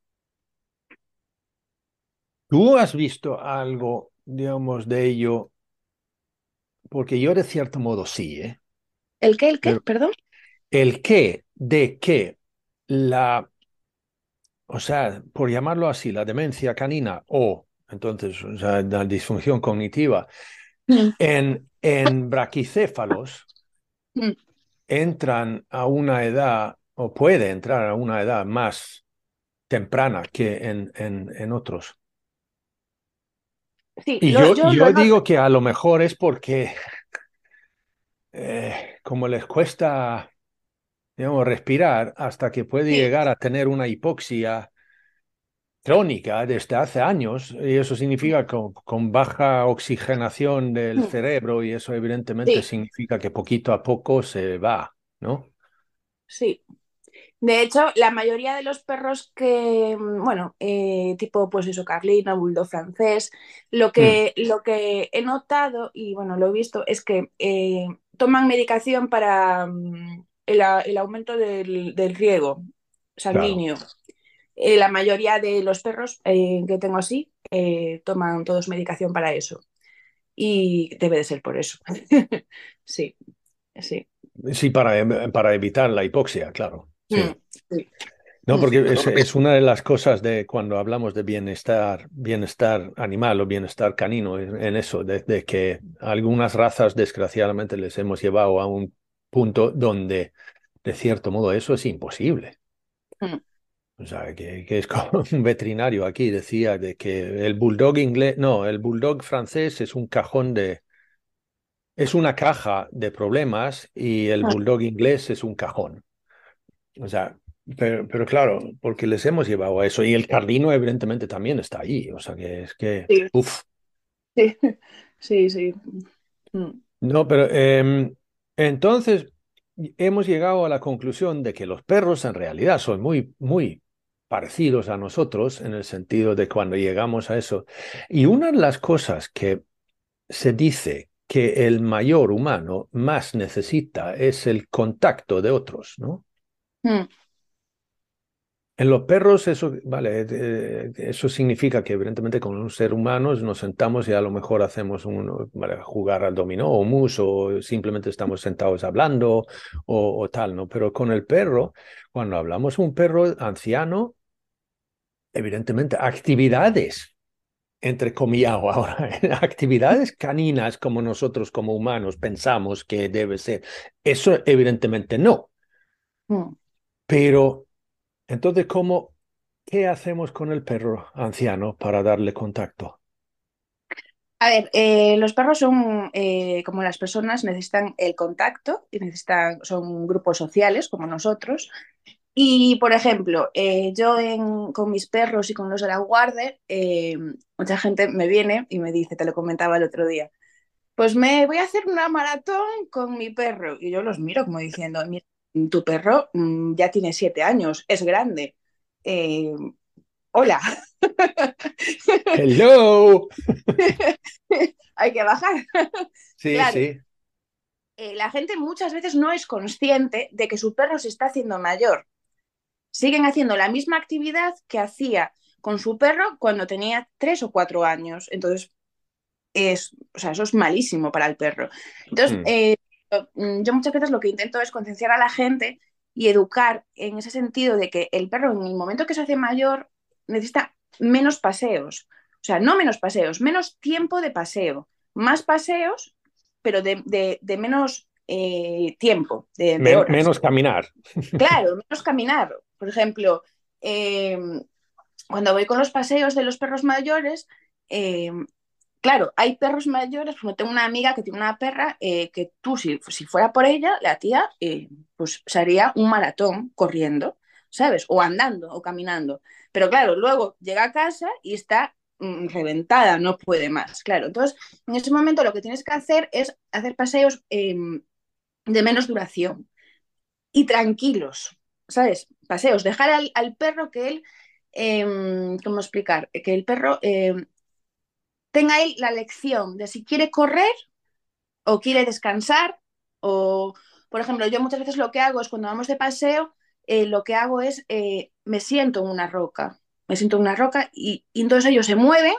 B: ¿tú has visto algo, digamos, de ello? Porque yo de cierto modo sí, ¿eh?
C: ¿El qué, el qué?
B: Pero
C: Perdón.
B: el qué, de qué, la, o sea, por llamarlo así, la demencia canina o, entonces, o sea, la disfunción cognitiva
C: Mm,
B: en, en braquicéfalos
C: mm.
B: entran a una edad, o puede entrar a una edad más temprana que en, en, en otros.
C: Sí,
B: Y
C: lo,
B: yo,
C: yo lo
B: yo
C: noto.
B: digo que a lo mejor es porque eh, como les cuesta, digamos, respirar hasta que puede
C: Sí,
B: llegar a tener una hipoxia crónica desde hace años, y eso significa con, con baja oxigenación del
C: mm,
B: cerebro, y eso evidentemente
C: sí,
B: significa que poquito a poco se va, ¿no?
C: sí. De hecho, la mayoría de los perros que, mm, bueno, eh, tipo, pues eso, Carlino, Bulldog francés, lo
B: Mm,
C: que, lo que he notado, y bueno, lo he visto, es que eh, toman medicación para mm, el, a- el aumento del, del riego
B: claro.
C: sanguíneo. Eh, la mayoría de los perros eh, que tengo así eh, toman todos medicación para eso. Y debe de ser por eso. Sí, sí.
B: Sí, para, para evitar la hipoxia, claro.
C: Mm,
B: Sí.
C: sí.
B: No,
C: Mm,
B: porque es, es una de las cosas de cuando hablamos de bienestar, bienestar animal o bienestar canino, en, en eso, de, de que algunas razas desgraciadamente les hemos llevado a un punto donde, de cierto modo, eso es imposible.
C: mm.
B: O sea, que, que es como un veterinario aquí decía de que el bulldog inglés, no, el bulldog francés es un cajón de, es una caja de problemas y el bulldog inglés es un cajón. O sea, pero, pero claro, porque les hemos llevado a eso. Y el Cardino, evidentemente, también está ahí. O sea, que es que,
C: Sí,
B: uff.
C: sí, sí, sí. Mm,
B: No, pero em, entonces hemos llegado a la conclusión de que los perros en realidad son muy, muy parecidos a nosotros en el sentido de cuando llegamos a eso. Y una de las cosas que se dice que el mayor humano más necesita es el contacto de otros, ¿no?
C: mm.
B: En los perros eso, vale, eh, eso significa que evidentemente con un ser humano nos sentamos y a lo mejor hacemos un, vale, jugar al dominó o mus o simplemente estamos sentados hablando o, o tal, ¿no? Pero con el perro, cuando hablamos de un perro anciano, evidentemente actividades, entre comillas ahora, actividades caninas como nosotros como humanos pensamos que debe ser, eso evidentemente no,
C: Mm.
B: pero entonces, ¿cómo, qué hacemos con el perro anciano para darle contacto?
C: A ver, eh, los perros son eh, como las personas, necesitan el contacto y necesitan, son grupos sociales como nosotros. Y, por ejemplo, eh, yo en- con mis perros y con los de la guardia, eh, mucha gente me viene y me dice, te lo comentaba el otro día, pues me voy a hacer una maratón con mi perro. Y yo los miro como diciendo, "Mira, tu perro mm, ya tiene siete años, es grande. Eh, hola,
B: Hello.
C: hay que bajar.
B: Sí,
C: Claro,
B: sí.
C: eh, la gente muchas veces no es consciente de que su perro se está haciendo mayor. Siguen haciendo la misma actividad que hacía con su perro cuando tenía tres o cuatro años. Entonces, es, o sea, eso es malísimo para el perro. Entonces,
B: Mm.
C: eh, yo muchas veces lo que intento es concienciar a la gente y educar en ese sentido de que el perro en el momento que se hace mayor necesita menos paseos. O sea, no menos paseos, menos tiempo de paseo. Más paseos, pero de, de, de menos eh, tiempo, de, de
B: Men-
C: horas.
B: menos caminar.
C: Claro, menos caminar. Por ejemplo, eh, cuando voy con los paseos de los perros mayores, eh, claro, hay perros mayores, como tengo una amiga que tiene una perra, eh, que tú, si, si fuera por ella, la tía, eh, pues se haría un maratón corriendo, ¿sabes? O andando o caminando. Pero claro, luego llega a casa y está mm, reventada, no puede más. Claro, entonces en ese momento lo que tienes que hacer es hacer paseos eh, de menos duración y tranquilos, ¿sabes? Paseos, dejar al, al perro que él, eh, ¿cómo explicar? Que el perro eh, tenga él la lección de si quiere correr o quiere descansar o, por ejemplo, yo muchas veces lo que hago es cuando vamos de paseo, eh, lo que hago es eh, me siento en una roca, me siento en una roca y, y entonces ellos se mueven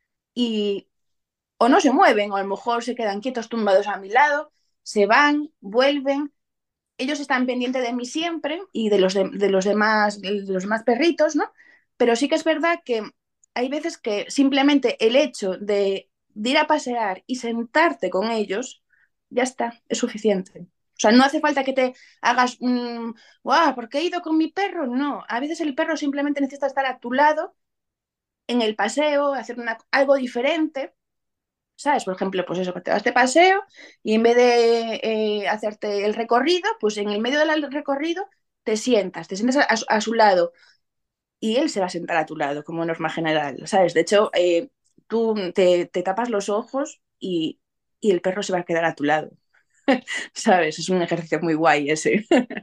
C: y o no se mueven o a lo mejor se quedan quietos tumbados a mi lado, se van, vuelven, ellos están pendientes de mí siempre y de los, de, de los, demás, de los demás perritos, ¿no? Pero sí que es verdad que hay veces que simplemente el hecho de, de ir a pasear y sentarte con ellos, ya está, es suficiente. O sea, no hace falta que te hagas un, wow, ¿por qué he ido con mi perro? No, a veces el perro simplemente necesita estar a tu lado en el paseo, hacer una, algo diferente, ¿sabes? Por ejemplo, pues eso, que te vas de paseo y en vez de eh, hacerte el recorrido, pues en el medio del recorrido te sientas, te sientas a, a, su lado y él se va a sentar a tu lado como norma general, ¿sabes? De hecho, eh, tú te, te, tapas los ojos y, y el perro se va a quedar a tu lado, ¿sabes? Es un ejercicio muy guay ese.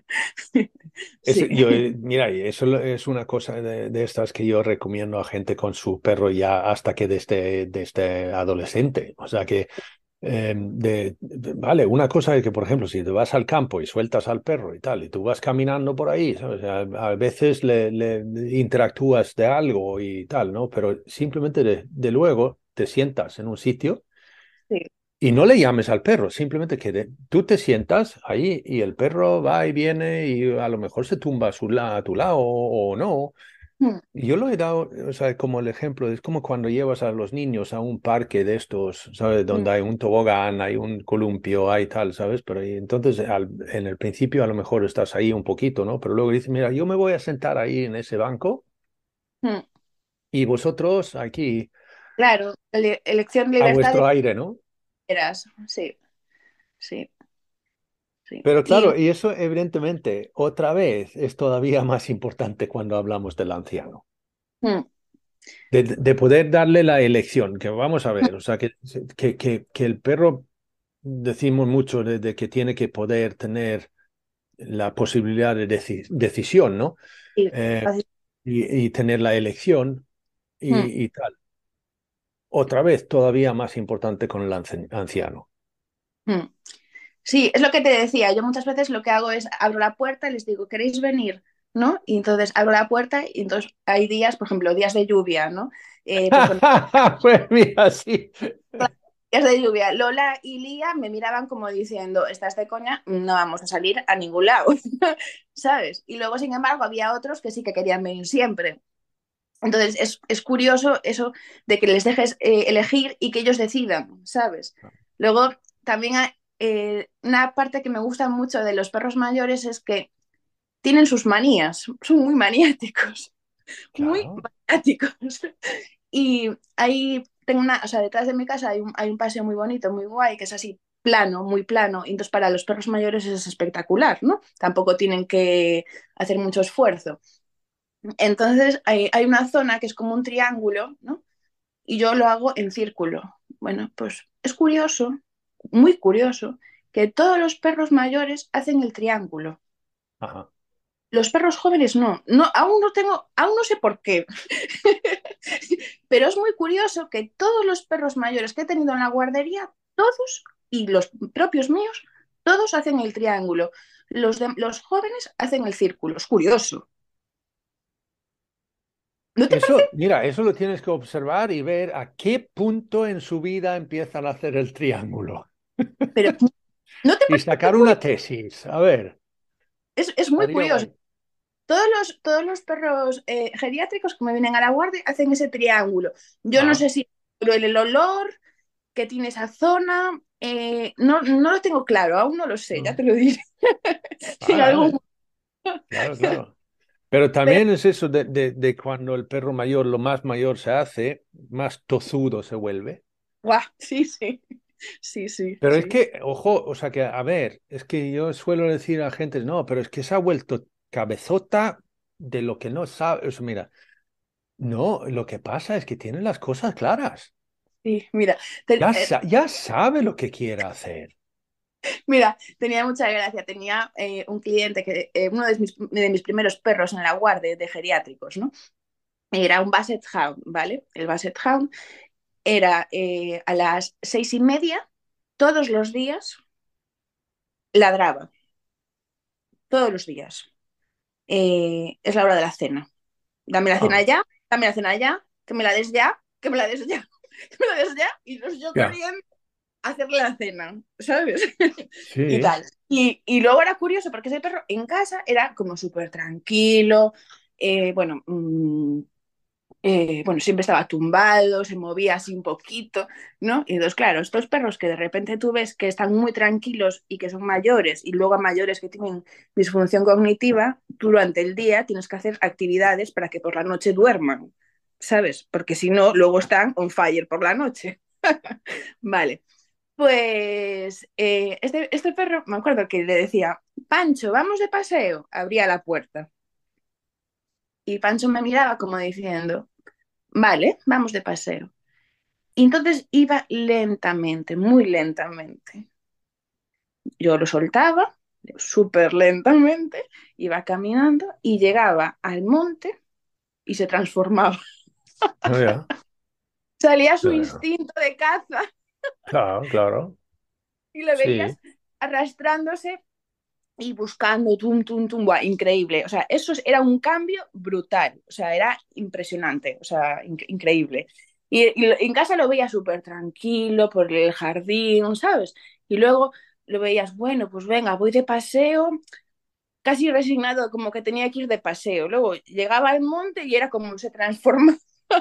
B: Es,
C: Sí.
B: yo, eh, mira, y eso es una cosa de, de estas que yo recomiendo a gente con su perro ya hasta que desde, desde adolescente. O sea que, eh, de, de- vale, una cosa es que, por ejemplo, si te vas al campo y sueltas al perro y tal, y tú vas caminando por ahí, ¿sabes? A, a veces le, le interactúas de algo y tal, ¿no? Pero simplemente de, de luego te sientas en un sitio.
C: Sí.
B: Y no le llames al perro, simplemente que de- tú te sientas ahí y el perro va y viene y a lo mejor se tumba a, su la- a tu lado o, o no.
C: Mm,
B: Y yo lo he dado, o sea, como el ejemplo, es como cuando llevas a los niños a un parque de estos, ¿sabes?
C: mm,
B: Donde hay un tobogán, hay un columpio, hay tal, ¿sabes? Pero y entonces al- en el principio a lo mejor estás ahí un poquito, ¿no? Pero luego dices, mira, yo me voy a sentar ahí en ese banco
C: mm.
B: y vosotros aquí
C: Claro, ele elección de
B: a
C: libertad de
B: vuestro aire, ¿no?
C: veras. Sí, sí, sí.
B: Pero
C: Y
B: claro, y eso evidentemente otra vez es todavía más importante cuando hablamos del anciano,
C: mm,
B: de, de poder darle la elección, que vamos a ver, o sea, que, que, que, que el perro decimos mucho de, de que tiene que poder tener la posibilidad de deci- decisión, ¿no?
C: sí,
B: Eh,
C: así-
B: y, y tener la elección
C: mm,
B: y, y tal. Otra vez todavía más importante con el ance- anciano.
C: mm. Sí, es lo que te decía. Yo muchas veces lo que hago es abro la puerta y les digo, ¿queréis venir? ¿No? Y entonces abro la puerta y entonces hay días, por ejemplo, días de lluvia, ¿no? Eh, pues cuando
B: Pues mira, sí.
C: días de lluvia, Lola y Lía me miraban como diciendo, ¿estás de coña? No vamos a salir a ningún lado, ¿sabes? Y luego, sin embargo, había otros que sí que querían venir siempre. Entonces, es, es curioso eso de que les dejes eh, elegir y que ellos decidan, ¿sabes? Luego, también hay, eh, una parte que me gusta mucho de los perros mayores es que tienen sus manías, son muy maniáticos, muy
B: Claro.
C: maniáticos. Y ahí tengo una, o sea, detrás de mi casa hay un, hay un paseo muy bonito, muy guay, que es así plano, muy plano, y entonces para los perros mayores es espectacular, ¿no? Tampoco tienen que hacer mucho esfuerzo. Entonces hay, hay una zona que es como un triángulo, ¿no? Y yo lo hago en círculo. Bueno, pues es curioso, muy curioso, que todos los perros mayores hacen el triángulo.
B: Ajá.
C: Los perros jóvenes no. No, aún no tengo, aún no sé por qué. Pero es muy curioso que todos los perros mayores que he tenido en la guardería, todos, y los propios míos, Todos hacen el triángulo. Los, de, los jóvenes hacen el círculo. Es curioso. ¿No te parece?
B: Eso, mira, eso lo tienes que observar y ver a qué punto en su vida empiezan a hacer el triángulo
C: Pero ¿no te
B: y
C: parece muy
B: sacar una
C: curioso?
B: tesis. A ver,
C: Es, es muy
B: estaría
C: curioso.
B: guay.
C: Todos los, todos los perros eh, geriátricos que me vienen a la guardia hacen ese triángulo. Yo no
B: Ah,
C: sé si el, el olor que tiene esa zona, eh, no, no lo tengo claro, aún no lo sé, ya
B: no.
C: te lo diré. En
B: Ah,
C: algún...
B: ah, claro, claro. Pero
C: Pero,
B: también es eso de, de, de cuando el perro mayor, lo más mayor se hace, más tozudo se vuelve.
C: guau, sí, sí, sí, sí,
B: Pero es
C: sí.
B: que, ojo, o sea que, a ver, es que yo suelo decir a gente, no, pero es que se ha vuelto cabezota de lo que no sabe. O sea, mira, no, lo que pasa es que tiene las cosas claras.
C: Sí, mira, te-
B: Ya,
C: eh,
B: sa- ya sabe lo que quiere hacer.
C: mira, tenía mucha gracia. Tenía eh, un cliente que, eh, uno de mis, de mis primeros perros en la guardia de geriátricos, ¿no? Era un Basset Hound, ¿vale? El Basset Hound era eh, a las seis y media, todos los días, ladraba, todos los días. Eh, es la hora de la cena. Dame la cena
B: Ah,
C: ya, dame la cena ya, que me la des ya, que me la des ya, que me la des ya, y los yo
B: ya,
C: corriendo a hacerle la cena, ¿sabes? Y
B: sí.
C: tal. Y, y luego era curioso porque ese perro en casa era como súper tranquilo, eh, bueno, mmm, eh, bueno, siempre estaba tumbado, se movía así un poquito, ¿no? Y entonces, claro, estos perros que de repente tú ves que están muy tranquilos y que son mayores, y luego a mayores que tienen disfunción cognitiva, tú durante el día tienes que hacer actividades para que por la noche duerman, ¿sabes? Porque si no, luego están on fire por la noche. Vale, pues eh, este, este perro, me acuerdo que le decía, Pancho, vamos de paseo, abría la puerta. Y Pancho me miraba como diciendo, vale, vamos de paseo. Y entonces iba lentamente, muy lentamente. Yo lo soltaba, súper lentamente, iba caminando y llegaba al monte y se transformaba.
B: No, ya.
C: Salía su
B: Claro,
C: instinto de caza
B: claro, claro.
C: y le
B: Sí.
C: veías arrastrándose y buscando, tum, tum, tum, buah, increíble. O sea, eso era un cambio brutal. O sea, era impresionante, o sea, in increíble. Y, y, en casa lo veía súper tranquilo por el jardín, ¿sabes? Y luego lo veías, bueno, pues venga, voy de paseo, casi resignado, como que tenía que ir de paseo. Luego llegaba al monte y era como se transformaba.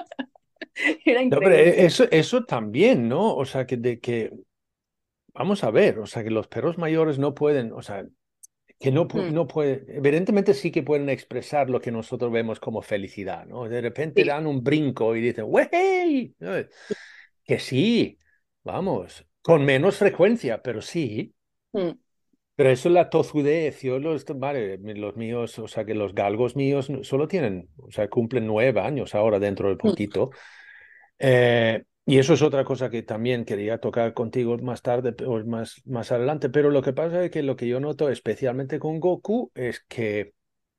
C: Era
B: No, pero e-
C: increíble.
B: eso, eso también, ¿no? O sea, que de que, vamos a ver, o sea, que los perros mayores no pueden, o sea, que no, pu-
C: Mm,
B: no pueden, evidentemente sí que pueden expresar lo que nosotros vemos como felicidad, ¿no? De repente
C: sí.
B: dan un brinco y dicen, ¡wey! ¿No? Que sí, vamos, con menos frecuencia, pero sí.
C: Mm,
B: Pero eso es la tozudez. Yo los, vale, los míos, o sea, que los galgos míos no- solo tienen, o sea, cumplen nueve años ahora dentro de
C: mm,
B: poquito. Eh, y eso es otra cosa que también quería tocar contigo más tarde o más, más adelante. Pero lo que pasa es que lo que yo noto especialmente con Goku es que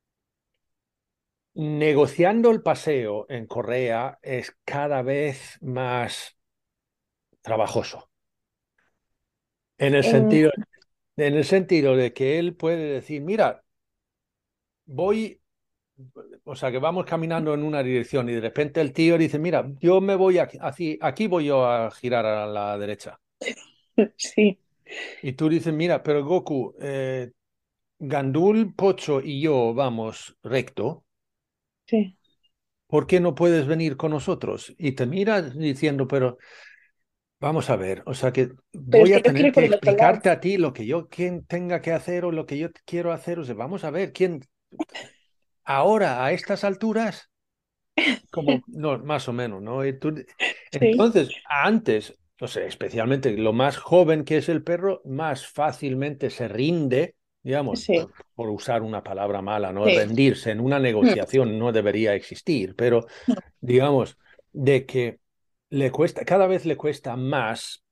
B: negociando el paseo en Correa es cada vez más trabajoso. En el
C: en-
B: sentido, en el sentido de que él puede decir, mira, voy, o sea, que vamos caminando en una dirección y de repente el tío dice, mira, yo me voy aquí, aquí, aquí voy yo a girar a la derecha.
C: sí,
B: Y tú dices, mira, pero Goku, eh, Gandul, Pocho y yo vamos recto.
C: sí.
B: ¿Por qué no puedes venir con nosotros? Y te mira diciendo, pero vamos a ver, o sea que
C: Pero es
B: voy
C: que
B: a
C: yo quiero
B: tener
C: ir por
B: que
C: el otro lado.
B: explicarte a ti lo que yo quien tenga que hacer o lo que yo quiero hacer. O sea, vamos a ver, ¿quién ahora a estas alturas? Como, no, más o menos, ¿no? Y tú-
C: Sí,
B: entonces, antes, o sea, especialmente lo más joven que es el perro, más fácilmente se rinde, digamos,
C: sí,
B: por, por usar una palabra mala, ¿no?
C: sí.
B: Rendirse en una
C: Mm,
B: negociación no debería existir, pero digamos, de que le cuesta, cada vez le cuesta más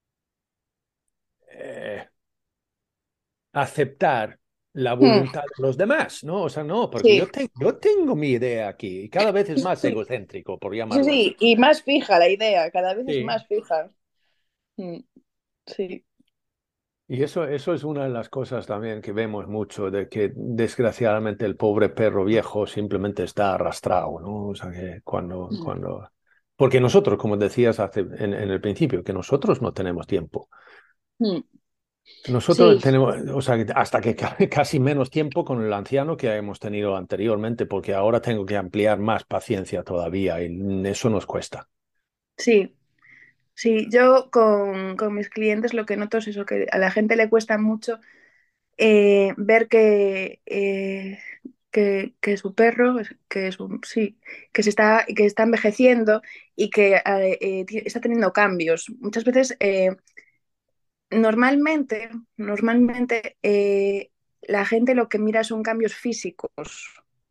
B: eh, aceptar la
C: mm,
B: voluntad de los demás, ¿no? O sea, no, porque
C: sí,
B: yo, te- yo tengo mi idea aquí y cada vez es más egocéntrico, por
C: sí,
B: llamarlo así.
C: sí, y más fija la idea, cada vez es
B: Sí.
C: más fija. Mm, sí.
B: Y eso, eso es una de las cosas también que vemos mucho, de que desgraciadamente el pobre perro viejo simplemente está arrastrado, ¿no? O sea, que cuando,
C: Mm.
B: cuando... Porque nosotros, como decías hace, en, en el principio, que nosotros no tenemos tiempo.
C: Mm.
B: Nosotros
C: Sí,
B: tenemos, o sea, hasta que ca- casi menos tiempo con el anciano que hemos tenido anteriormente, porque ahora tengo que ampliar más paciencia todavía y eso nos cuesta.
C: sí, sí. Yo con, con mis clientes lo que noto es eso, que a la gente le cuesta mucho eh, ver que, eh, que, que su perro, que su, sí, que se está, que está envejeciendo y que eh, eh, ti- está teniendo cambios. Muchas veces, eh, normalmente, normalmente eh, la gente lo que mira son cambios físicos,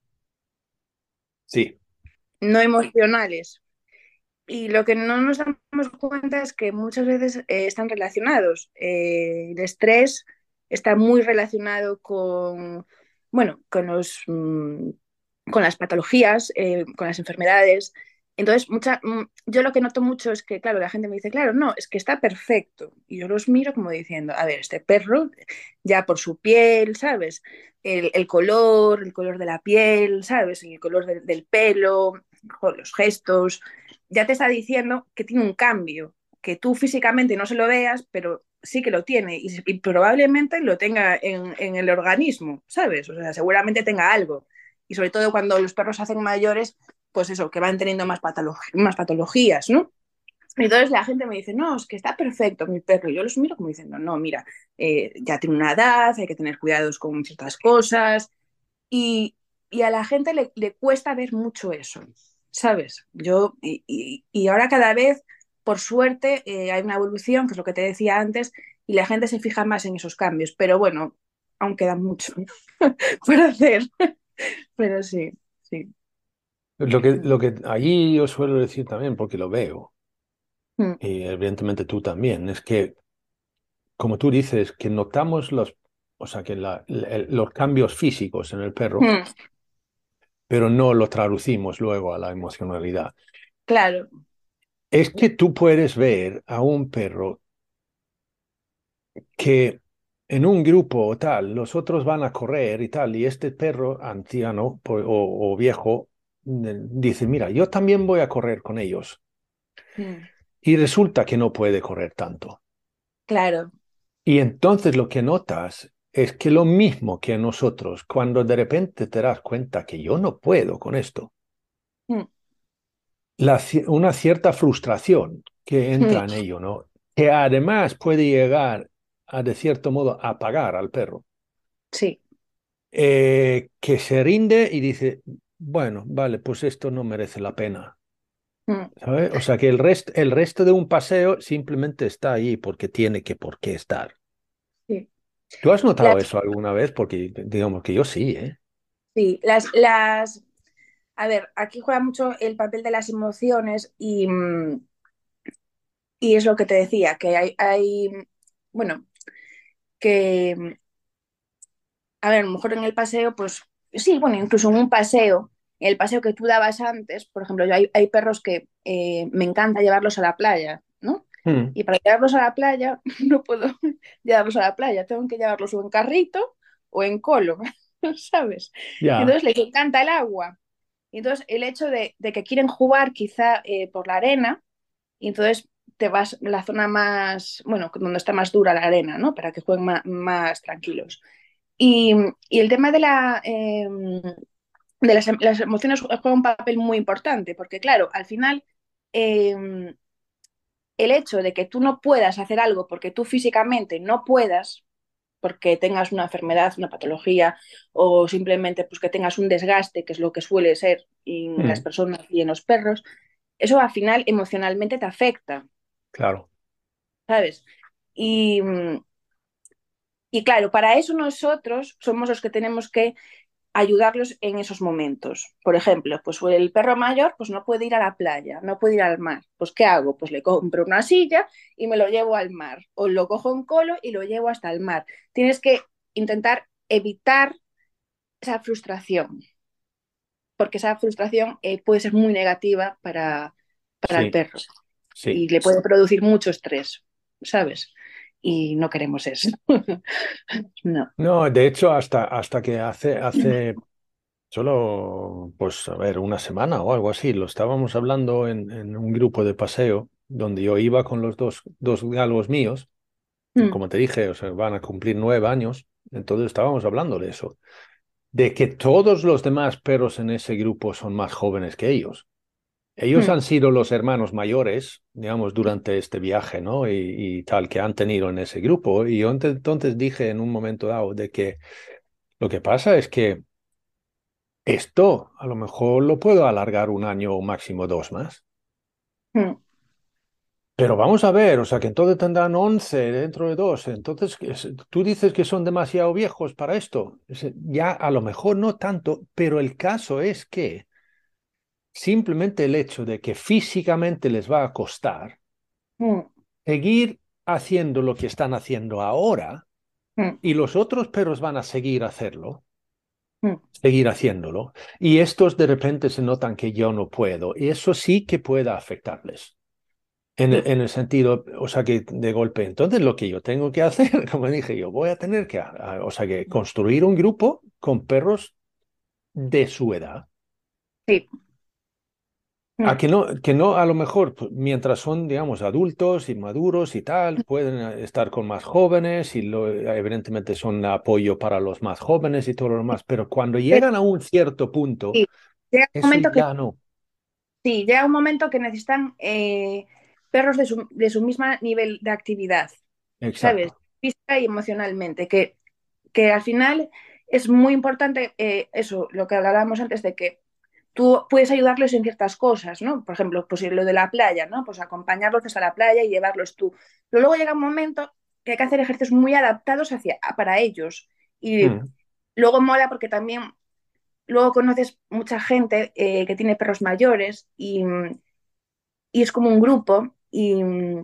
B: Sí,
C: no emocionales. Y lo que no nos damos cuenta es que muchas veces eh, están relacionados. Eh, el estrés está muy relacionado con, bueno, con los, mm, con las patologías, eh, con las enfermedades. Entonces, mucha, mm, yo lo que noto mucho es que, claro, la gente me dice, claro, no, es que está perfecto. Y yo los miro como diciendo, a ver, este perro, ya por su piel, ¿sabes? El, el color, el color de la piel, ¿sabes? Y el color de- del pelo, los gestos, ya te está diciendo que tiene un cambio, que tú físicamente no se lo veas, pero sí que lo tiene y, y probablemente lo tenga en, en, el organismo, ¿sabes? O sea, seguramente tenga algo. Y sobre todo cuando los perros se hacen mayores, pues eso, que van teniendo más, patolog más patologías, ¿no? Entonces la gente me dice, no, es que está perfecto mi perro. Y yo los miro como diciendo, no, mira, eh, ya tiene una edad, hay que tener cuidados con ciertas cosas. Y, y a la gente le, le, cuesta ver mucho eso, ¿sabes? Yo, y, y, y ahora cada vez, por suerte, eh, hay una evolución, que es lo que te decía antes, y la gente se fija más en esos cambios. Pero bueno, aún queda mucho por hacer. Pero sí, sí.
B: lo que, lo que allí yo suelo decir también, porque lo veo,
C: Mm,
B: y evidentemente tú también, es que, como tú dices, que notamos los, o sea, que la- el- los cambios físicos en el perro,
C: mm,
B: pero no lo traducimos luego a la emocionalidad.
C: claro.
B: Es que tú puedes ver a un perro que en un grupo o tal, los otros van a correr y tal, y este perro anciano po- o, o viejo eh, dice, mira, yo también voy a correr con ellos.
C: Mm,
B: Y resulta que no puede correr tanto.
C: claro.
B: Y entonces lo que notas es que lo mismo que a nosotros, cuando de repente te das cuenta que yo no puedo con esto,
C: Mm,
B: la ci- una cierta frustración que
C: mm,
B: entra en ello, ¿no? Que además puede llegar a, de cierto modo, apagar al perro,
C: sí.
B: eh, que se rinde y dice, bueno, vale, pues esto no merece la pena.
C: Mm,
B: ¿Sabes? O sea que el, rest, el resto de un paseo simplemente está ahí porque tiene que por qué estar.
C: sí.
B: ¿Tú has
C: Las,
B: notado eso alguna vez? Porque digamos que yo sí, ¿eh?
C: sí, las, las, a ver, aquí juega mucho el papel de las emociones y, mm, y es lo que te decía, que hay, hay bueno, que, a ver, a lo mejor en el paseo, pues sí, bueno, incluso en un paseo, en el paseo que tú dabas antes, por ejemplo, yo hay, hay perros que eh, me encanta llevarlos a la playa, ¿no?
B: Mm,
C: Y para llevarlos a la playa, no puedo llevarlos a la playa, tengo que llevarlos o en carrito o en colo, ¿sabes?
B: ya,
C: Entonces les encanta el agua. Y entonces el hecho de, de que quieren jugar quizá eh, por la arena, y entonces te vas a la zona más, bueno, donde está más dura la arena, ¿no? Para que jueguen más, más tranquilos. Y, y, el tema de, la, eh, de las, las, emociones juega un papel muy importante, porque claro, al final eh, el hecho de que tú no puedas hacer algo porque tú físicamente no puedas, porque tengas una enfermedad, una patología, o simplemente pues, que tengas un desgaste, que es lo que suele ser en las
B: mm,
C: personas y en los perros, eso al final emocionalmente te afecta,
B: claro,
C: ¿sabes? Y, y claro, para eso nosotros somos los que tenemos que ayudarlos en esos momentos. Por ejemplo, pues el perro mayor pues no puede ir a la playa, no puede ir al mar. Pues ¿qué hago? Pues le compro una silla y me lo llevo al mar. O lo cojo en colo y lo llevo hasta el mar. Tienes que intentar evitar esa frustración, porque esa frustración eh, puede ser muy negativa para, para el
B: sí,
C: perro
B: sí.
C: y le puede producir mucho estrés, ¿sabes? y no queremos eso. No.
B: No, de hecho, hasta, hasta que hace, hace solo, pues, a ver, una semana o algo así, lo estábamos hablando en, en un grupo de paseo donde yo iba con los dos, dos galgos míos, que
C: Mm,
B: como te dije, o sea, van a cumplir nueve años, entonces estábamos hablando de eso, de que todos los demás perros en ese grupo son más jóvenes que ellos. Ellos
C: mm,
B: han sido los hermanos mayores, digamos, durante este viaje, ¿no? Y, y tal, que han tenido en ese grupo. Y yo ente- entonces dije en un momento dado de que lo que pasa es que esto a lo mejor lo puedo alargar un año o máximo dos más.
C: mm.
B: Pero vamos a ver, o sea, que entonces tendrán once dentro de dos. Entonces, ¿qué es? Tú dices que son demasiado viejos para esto. Es- Ya a lo mejor no tanto, pero el caso es que simplemente el hecho de que físicamente les va a costar
C: Mm,
B: seguir haciendo lo que están haciendo ahora
C: mm,
B: y los otros perros van a seguir hacerlo,
C: mm.
B: seguir haciéndolo, y estos de repente se notan que yo no puedo, y eso sí que puede afectarles. En,
C: Sí,
B: en el sentido, o sea, que de golpe, entonces lo que yo tengo que hacer, como dije, yo voy a tener que, a- o sea, que construir un grupo con perros de su edad.
C: sí.
B: A
C: Mm,
B: que no, que no, a lo mejor, pues, mientras son, digamos, adultos y maduros y tal, pueden eh, estar con más jóvenes y lo, evidentemente son apoyo para los más jóvenes y todo lo demás, pero cuando
C: Pero
B: llegan a un cierto punto,
C: sí, llega un
B: eso
C: momento que
B: ya no.
C: sí, llega un momento que necesitan eh, perros de su, de su misma nivel de actividad, ¿sabes?
B: Exacto.
C: Física y emocionalmente, que, que al final es muy importante eh, eso, lo que hablábamos antes de que tú puedes ayudarles en ciertas cosas, ¿no? Por ejemplo, pues lo de la playa, ¿no? Pues acompañarlos hasta la playa y llevarlos tú. Pero luego llega un momento que hay que hacer ejercicios muy adaptados hacia, para ellos. Y
B: Mm,
C: luego mola porque también luego conoces mucha gente eh, que tiene perros mayores y, y, es como un grupo y,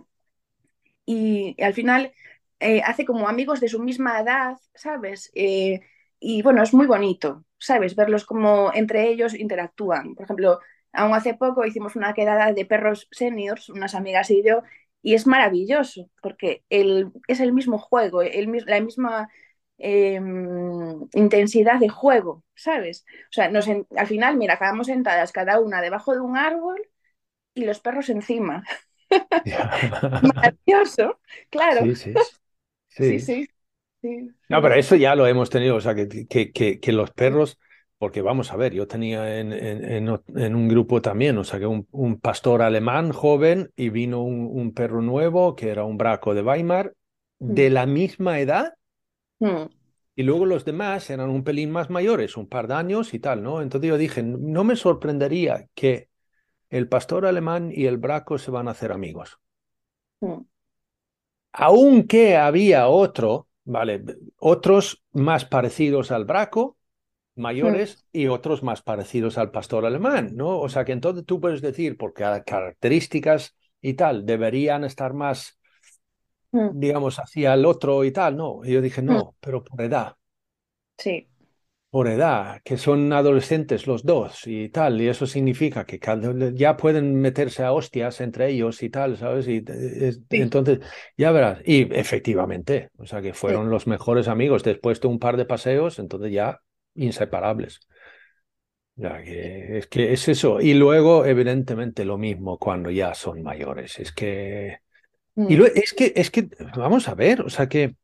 C: y al final eh, hace como amigos de su misma edad, ¿sabes? Eh, y bueno, es muy bonito, ¿sabes? Verlos como entre ellos interactúan. Por ejemplo, aún hace poco hicimos una quedada de perros seniors, unas amigas y yo, y es maravilloso porque el, es el mismo juego, el, la misma eh, intensidad de juego, ¿sabes? O sea, nos, al final, mira, acabamos sentadas cada una debajo de un árbol y los perros encima.
B: ya.
C: Maravilloso, claro.
B: Sí, sí,
C: Sí,
B: sí.
C: sí, sí,
B: No,
C: sí.
B: pero eso ya lo hemos tenido, o sea, que, que, que, que los perros, porque vamos a ver, yo tenía en, en, en o- en un grupo también, o sea, que un, un pastor alemán joven y vino un, un perro nuevo que era un braco de Weimar de
C: Mm,
B: la misma edad
C: mm,
B: y luego los demás eran un pelín más mayores, un par de años y tal, ¿no? Entonces yo dije, no me sorprendería que el pastor alemán y el braco se van a hacer amigos.
C: mm,
B: Aunque había otro, ¿vale? Otros más parecidos al braco
C: mm,
B: mayores y otros más parecidos al pastor alemán, ¿no? O sea que entonces tú puedes decir, por cada características y tal, deberían estar más,
C: mm,
B: digamos, hacia el otro y tal, ¿no? Y yo dije,
C: mm.
B: no, pero por edad,
C: Sí,
B: por edad, que son adolescentes los dos y tal, y eso significa que cada- ya pueden meterse a hostias entre ellos y tal, ¿sabes? Y eh, es-
C: sí,
B: entonces, ya verás, y efectivamente, o sea que
C: sí.
B: fueron los mejores amigos después de un par de paseos, entonces ya inseparables. Ya que es que es eso. Y luego, evidentemente, lo mismo cuando ya son mayores. Es que. Y
C: Mm,
B: lo, es que, es que, vamos a ver, o sea que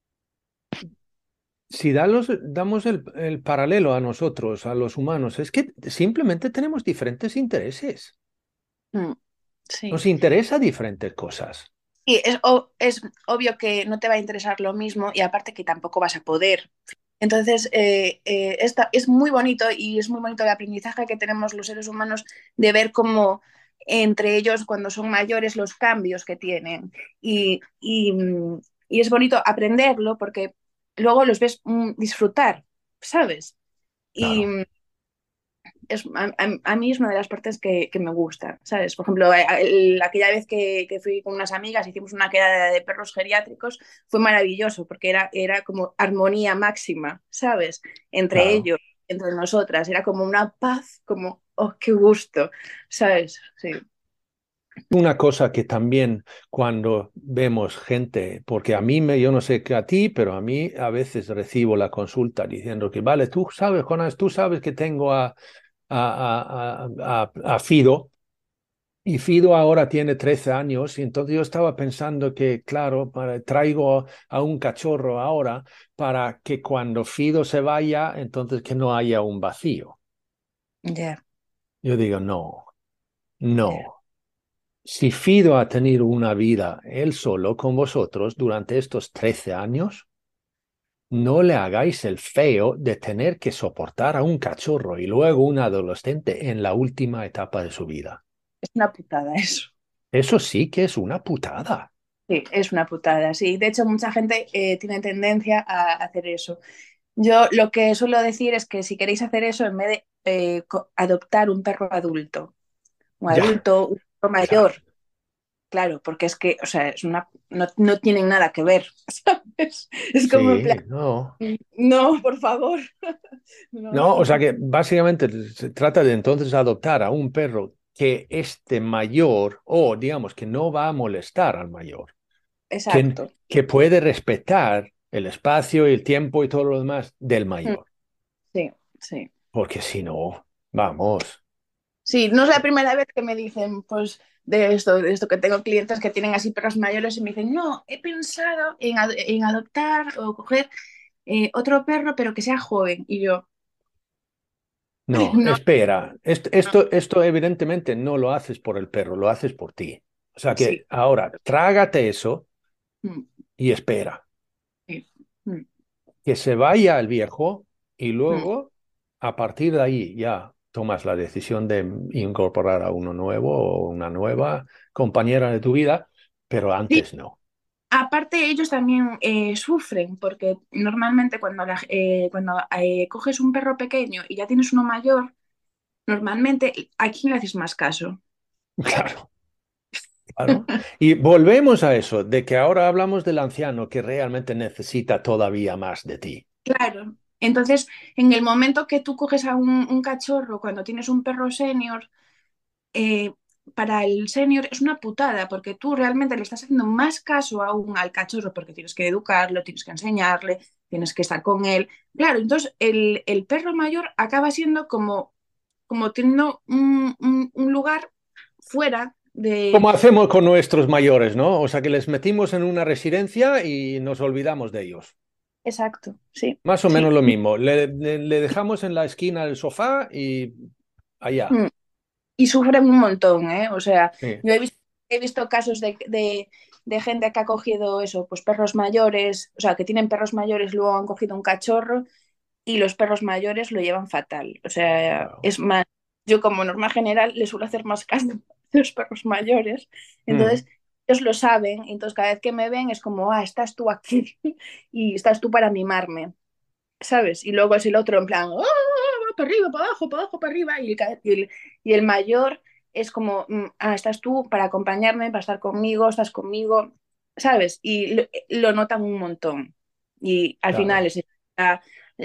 B: si da los- damos el, el paralelo a nosotros, a los humanos, es que simplemente tenemos diferentes intereses.
C: mm, sí.
B: Nos interesa diferentes cosas.
C: Y es, o- es obvio que no te va a interesar lo mismo y aparte que tampoco vas a poder. Entonces, eh, eh, esta, es muy bonito y es muy bonito el aprendizaje que tenemos los seres humanos de ver cómo entre ellos, cuando son mayores, los cambios que tienen. Y, y, mm, y es bonito aprenderlo porque luego los ves mm, disfrutar, ¿sabes? Y,
B: Claro.
C: es, a, a, a, mí es una de las partes que, que me gusta, ¿sabes? Por ejemplo, el, aquella vez que, que, fui con unas amigas, hicimos una quedada de perros geriátricos, fue maravilloso porque era, era como armonía máxima, ¿sabes? Entre
B: Claro.
C: ellos, entre nosotras, era como una paz, como, oh, qué gusto, ¿sabes? Sí.
B: Una cosa que también cuando vemos gente, porque a mí me, yo no sé que a ti, pero a mí a veces recibo la consulta diciendo que, vale, tú sabes, Jonás, tú sabes que tengo a, a, a, a, a Fido, y Fido ahora tiene trece años, y entonces yo estaba pensando que, claro, para- traigo a un cachorro ahora para que cuando Fido se vaya, entonces que no haya un vacío.
C: Ya,
B: Yo digo, no,
C: ya.
B: no. Si Fido ha tenido una vida él solo con vosotros durante estos trece años, no le hagáis el feo de tener que soportar a un cachorro y luego un adolescente en la última etapa de su vida.
C: Es una putada eso.
B: Eso sí que es una putada.
C: Sí, es una putada, sí. De hecho, mucha gente eh, tiene tendencia a hacer eso. Yo lo que suelo decir es que si queréis hacer eso, en vez de eh, co- adoptar un perro adulto, un
B: Ya,
C: adulto, un perro
B: claro.
C: mayor, claro, porque es que, o sea, es una, no, no tienen nada que ver, ¿sabes? Es como en plan,
B: Sí, no.
C: no, por favor, no,
B: No, o sea
C: no.
B: que básicamente se trata de entonces adoptar a un perro que esté mayor o digamos que no va a molestar al mayor, que,
C: Exacto.
B: que puede respetar el espacio y el tiempo y todo lo demás del
C: Mm,
B: mayor.
C: sí, sí.
B: Porque si no, vamos.
C: Sí, no es la primera vez que me dicen, pues, de esto, de esto que tengo clientes que tienen así perros mayores y me dicen, no, he pensado en, ad- en adoptar o coger eh, otro perro, pero que sea joven. Y yo,
B: No,
C: no,
B: espera. Esto,
C: no,
B: esto, esto evidentemente no lo haces por el perro, lo haces por ti. O sea
C: sí,
B: que ahora trágate eso
C: mm,
B: y espera.
C: sí, mm,
B: Que se vaya el viejo y
C: mm.
B: luego a partir de ahí ya tomas la decisión de incorporar a uno nuevo o una nueva compañera de tu vida, pero
C: Sí,
B: antes no.
C: aparte ellos también eh, sufren, porque normalmente cuando, la- eh, cuando eh, coges un perro pequeño y ya tienes uno mayor, normalmente a quién le haces más caso.
B: Claro, claro. Y volvemos a eso, de que ahora hablamos del anciano que realmente necesita todavía más de ti.
C: Claro. Entonces, en el momento que tú coges a un, un cachorro, cuando tienes un perro senior, eh, para el senior es una putada, porque tú realmente le estás haciendo más caso aún al cachorro, porque tienes que educarlo, tienes que enseñarle, tienes que estar con él. Claro, entonces el, el perro mayor acaba siendo como, como teniendo un, un- un lugar fuera de...
B: Como hacemos con nuestros mayores, ¿no? O sea, que les metimos en una residencia y nos olvidamos de ellos.
C: Exacto, sí,
B: Más o menos
C: sí.
B: lo mismo. Le, le- le dejamos en la esquina del sofá y allá.
C: Mm. Y sufren un montón, ¿eh? O sea,
B: Sí,
C: yo he visto, he visto casos de, de, de gente que ha cogido eso, pues perros mayores, o sea, que tienen perros mayores, luego han cogido un cachorro y los perros mayores lo llevan fatal. O sea,
B: claro.
C: es más, yo como norma general les suelo hacer más caso a los perros mayores.
B: Mm,
C: Entonces, ellos lo saben, entonces cada vez que me ven es como, ah, estás tú aquí y estás tú para mimarme, ¿sabes? Y luego es el otro en plan, ¡oh! Para arriba, para abajo, para abajo, para arriba. Y el, ca- y el, y el mayor es como, mm, ah, estás tú para acompañarme, para estar conmigo, estás conmigo, ¿sabes? Y lo, lo notan un montón. Y al final
B: claro.
C: es la,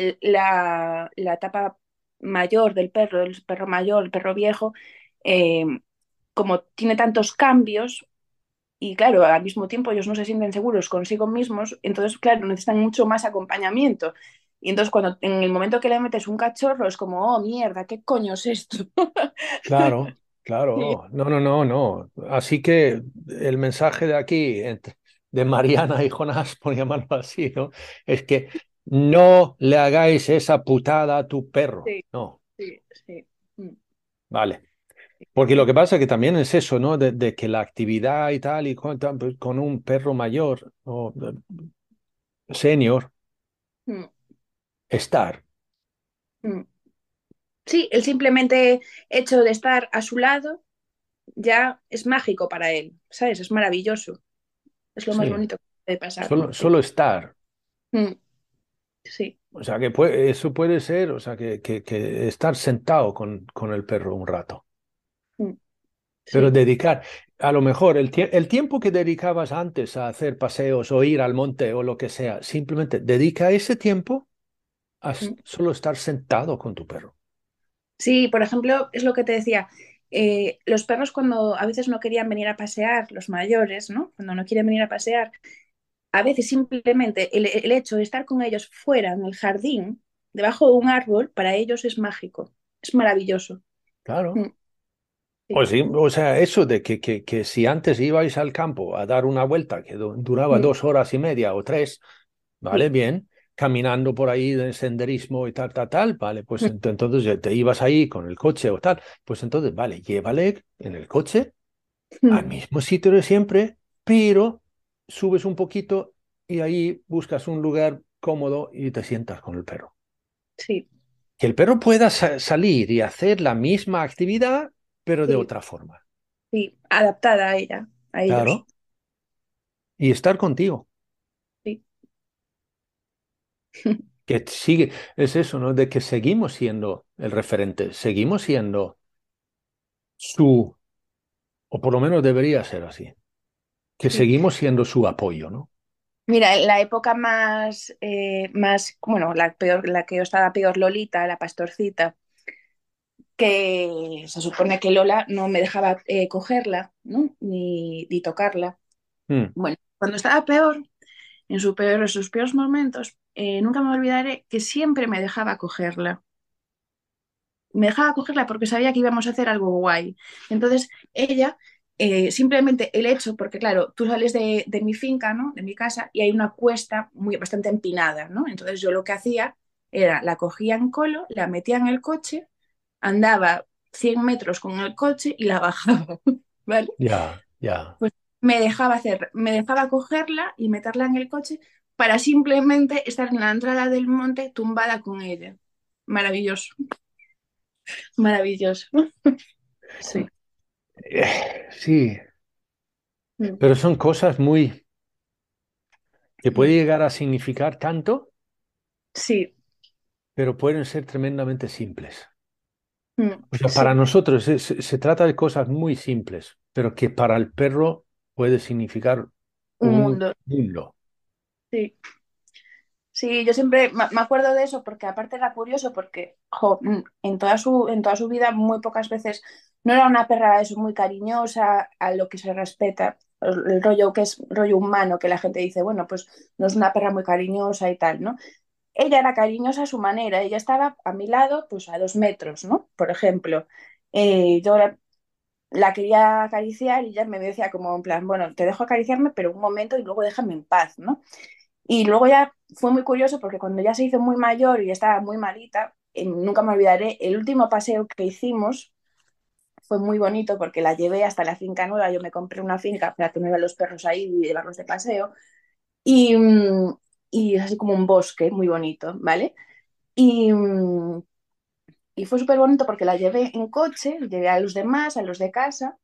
C: la, la etapa mayor del perro, el perro mayor, el perro viejo, eh, como tiene tantos cambios, y claro, al mismo tiempo ellos no se sienten seguros consigo mismos, entonces, claro, necesitan mucho más acompañamiento. Y entonces cuando en el momento que le metes un cachorro es como, oh, mierda, ¿qué coño es esto?
B: Claro,
C: Sí,
B: claro. No, no, no, no. Así que el mensaje de aquí, entre- de Mariana y Jonás, por llamarlo así, ¿no? Es que no le hagáis esa putada a tu perro.
C: sí,
B: No,
C: sí, sí. Mm,
B: vale. Porque lo
C: mm,
B: que pasa que también es eso, ¿no? De, de que la actividad y tal, y con, pues, con un perro mayor o eh, senior,
C: mm,
B: estar.
C: mm. Sí, el simplemente hecho de estar a su lado ya es mágico para él, ¿sabes? Es maravilloso, es lo más
B: Sí,
C: bonito que puede pasar.
B: solo,
C: Sí,
B: solo estar.
C: mm, sí,
B: O sea, que puede, eso puede ser, o sea, que, que, que estar sentado con, con el perro un rato.
C: mm,
B: Pero
C: sí.
B: dedicar, a lo mejor el, tie- el tiempo que dedicabas antes a hacer paseos o ir al monte o lo que sea, simplemente dedica ese tiempo a s-
C: Mm.
B: solo estar sentado con tu perro.
C: Sí, por ejemplo, es lo que te decía. eh, los perros cuando a veces no querían venir a pasear, los mayores, ¿no? Cuando no quieren venir a pasear, a veces simplemente el, el hecho de estar con ellos fuera en el jardín, debajo de un árbol, para ellos es mágico, es maravilloso.
B: Claro.
C: Mm, sí.
B: Pues sí, o sea, eso de que, que, que si antes ibais al campo a dar una vuelta que du- duraba
C: Mm,
B: dos horas y media o tres, vale,
C: sí.
B: bien, caminando por ahí de senderismo y tal, tal, tal, vale, pues
C: Mm,
B: ent- entonces ya te ibas ahí con el coche o tal, pues entonces, vale, llévale en el coche al
C: mm,
B: mismo sitio de siempre, pero subes un poquito y ahí buscas un lugar cómodo y te sientas con el perro.
C: sí,
B: Que el perro pueda sa- salir y hacer la misma actividad, pero de
C: sí,
B: otra forma.
C: sí, adaptada a ella, a ellos.
B: Claro. Y estar contigo.
C: Sí.
B: Que sigue, es eso, ¿no? De que seguimos siendo el referente, seguimos siendo su, o por lo menos debería ser así, que
C: Sí.
B: seguimos siendo su apoyo, ¿no?
C: Mira, en la época más, eh, más, bueno, la peor, la que yo estaba peor, Lolita, la pastorcita, que se supone que Lola no me dejaba eh, cogerla, ¿no? Ni, ni tocarla.
B: Mm,
C: Bueno, cuando estaba peor, en, su peor, en sus peores momentos, eh, nunca me olvidaré que siempre me dejaba cogerla. Me dejaba cogerla porque sabía que íbamos a hacer algo guay. Entonces, ella, eh, simplemente el hecho, porque claro, tú sales de, de mi finca, ¿no? De mi casa, y hay una cuesta muy bastante empinada, ¿no? Entonces yo lo que hacía era, la cogía en colo, la metía en el coche, andaba cien metros con el coche y la bajaba, ¿vale?
B: ya, ya.
C: Pues me dejaba hacer, me dejaba cogerla y meterla en el coche para simplemente estar en la entrada del monte tumbada con ella. Maravilloso, maravilloso. Sí.
B: Eh, sí,
C: Mm.
B: pero son cosas muy, que puede
C: Mm.
B: llegar a significar tanto,
C: Sí,
B: pero pueden ser tremendamente simples.
C: mm,
B: O sea, para
C: sí,
B: nosotros se, se- se trata de cosas muy simples, pero que para el perro puede significar
C: un
B: un
C: mundo.
B: mundo.
C: Sí, sí, yo siempre me me acuerdo de eso porque aparte era curioso porque jo, mm, en toda su, en toda su vida muy pocas veces no era una perra eso muy cariñosa, a lo que se respeta, el, el rollo que es rollo humano, que la gente dice, bueno, pues no es una perra muy cariñosa y tal, ¿no? Ella era cariñosa a su manera, ella estaba a mi lado, pues a dos metros, ¿no? Por ejemplo, eh, yo la, la quería acariciar y ella me decía como en plan, bueno, te dejo acariciarme, pero un momento y luego déjame en paz, ¿no? Y luego ya fue muy curioso porque cuando ya se hizo muy mayor y estaba muy malita, eh, nunca me olvidaré, el último paseo que hicimos fue muy bonito porque la llevé hasta la finca nueva, yo me compré una finca para tener a los perros ahí y llevarlos de paseo, y, mm, y es así como un bosque muy bonito, ¿vale? Y, mm, y fue súper bonito porque la llevé en coche, llevé a los demás, a los de casa,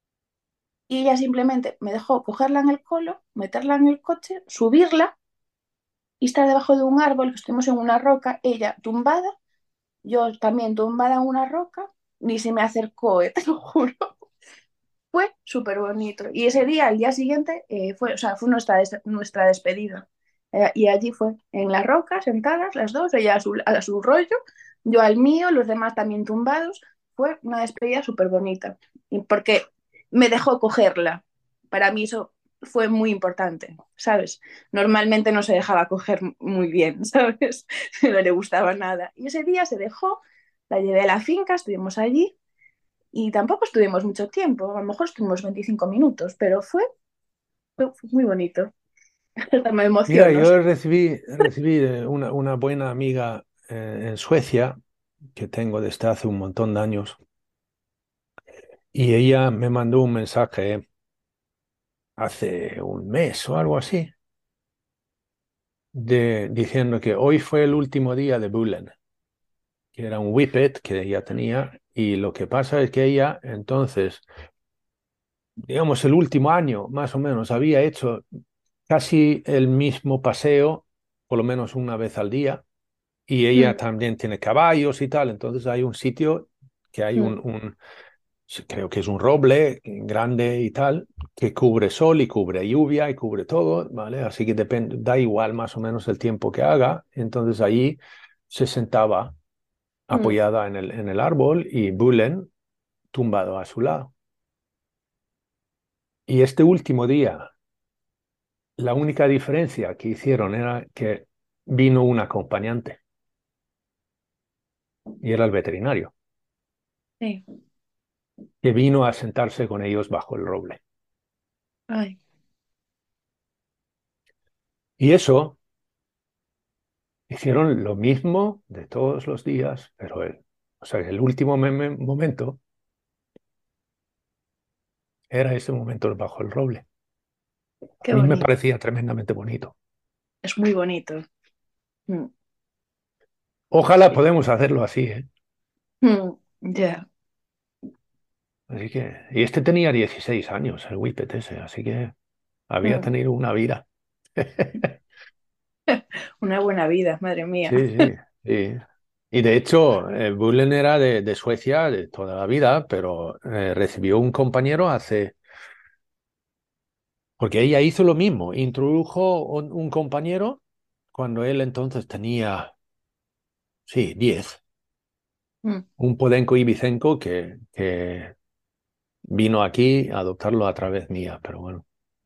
C: y ella simplemente me dejó cogerla en el colo, meterla en el coche, subirla y estar debajo de un árbol, que estuvimos en una roca, ella tumbada, yo también tumbada en una roca, ni se me acercó, eh, te lo juro. Fue súper bonito. Y ese día, al día siguiente, eh, fue, o sea, fue nuestra, des- nuestra despedida. Eh, y allí fue, en la roca, sentadas las dos, ella a su, a su rollo, yo al mío, los demás también tumbados. Fue una despedida súper bonita. Y porque me dejó cogerla. Para mí eso fue muy importante, ¿sabes? Normalmente no se dejaba coger muy bien, ¿sabes? No le gustaba nada. Y ese día se dejó, la llevé a la finca, estuvimos allí y tampoco estuvimos mucho tiempo, a lo mejor estuvimos veinticinco minutos, pero fue, fue, fue muy bonito. Hasta me
B: Mira,
C: emociono.
B: yo recibí, recibí de una, una buena amiga eh, en Suecia, que tengo desde hace un montón de años, y ella me mandó un mensaje hace un mes o algo así, de, diciendo que hoy fue el último día de Bullen, que era un Whippet que ella tenía, y lo que pasa es que ella entonces, digamos, el último año más o menos, había hecho casi el mismo paseo, por lo menos una vez al día, y ella
C: Mm,
B: también tiene caballos y tal, entonces hay un sitio que hay
C: mm,
B: un, un sí, creo que es un roble grande y tal, que cubre sol y cubre lluvia y cubre todo, ¿vale? Así que depende, da igual más o menos el tiempo que haga, entonces allí se sentaba
C: mm,
B: apoyada en el, en el árbol y Bullen tumbado a su lado. Y este último día, la única diferencia que hicieron era que vino un acompañante y era el veterinario,
C: Sí.
B: que vino a sentarse con ellos bajo el roble.
C: Ay,
B: Y eso hicieron lo mismo de todos los días, pero el, o sea, el último me- me- momento era ese momento bajo el roble. A
C: qué
B: mí me
C: bonito.
B: parecía tremendamente bonito.
C: Es muy bonito. Mm,
B: Ojalá
C: sí.
B: podamos hacerlo así, ¿eh?
C: Mm, ya.
B: Así que, y este tenía dieciséis años, el Whippet ese, así que había
C: Mm.
B: tenido una vida.
C: Una buena vida, madre mía.
B: Sí, sí, sí. Y de hecho, eh, Bullen era de, de Suecia de toda la vida, pero eh, recibió un compañero hace. Porque ella hizo lo mismo, introdujo un, un compañero cuando él entonces tenía, sí, diez,
C: Mm.
B: un podenco ibicenco que, que vino aquí a adoptarlo a través mía, pero bueno.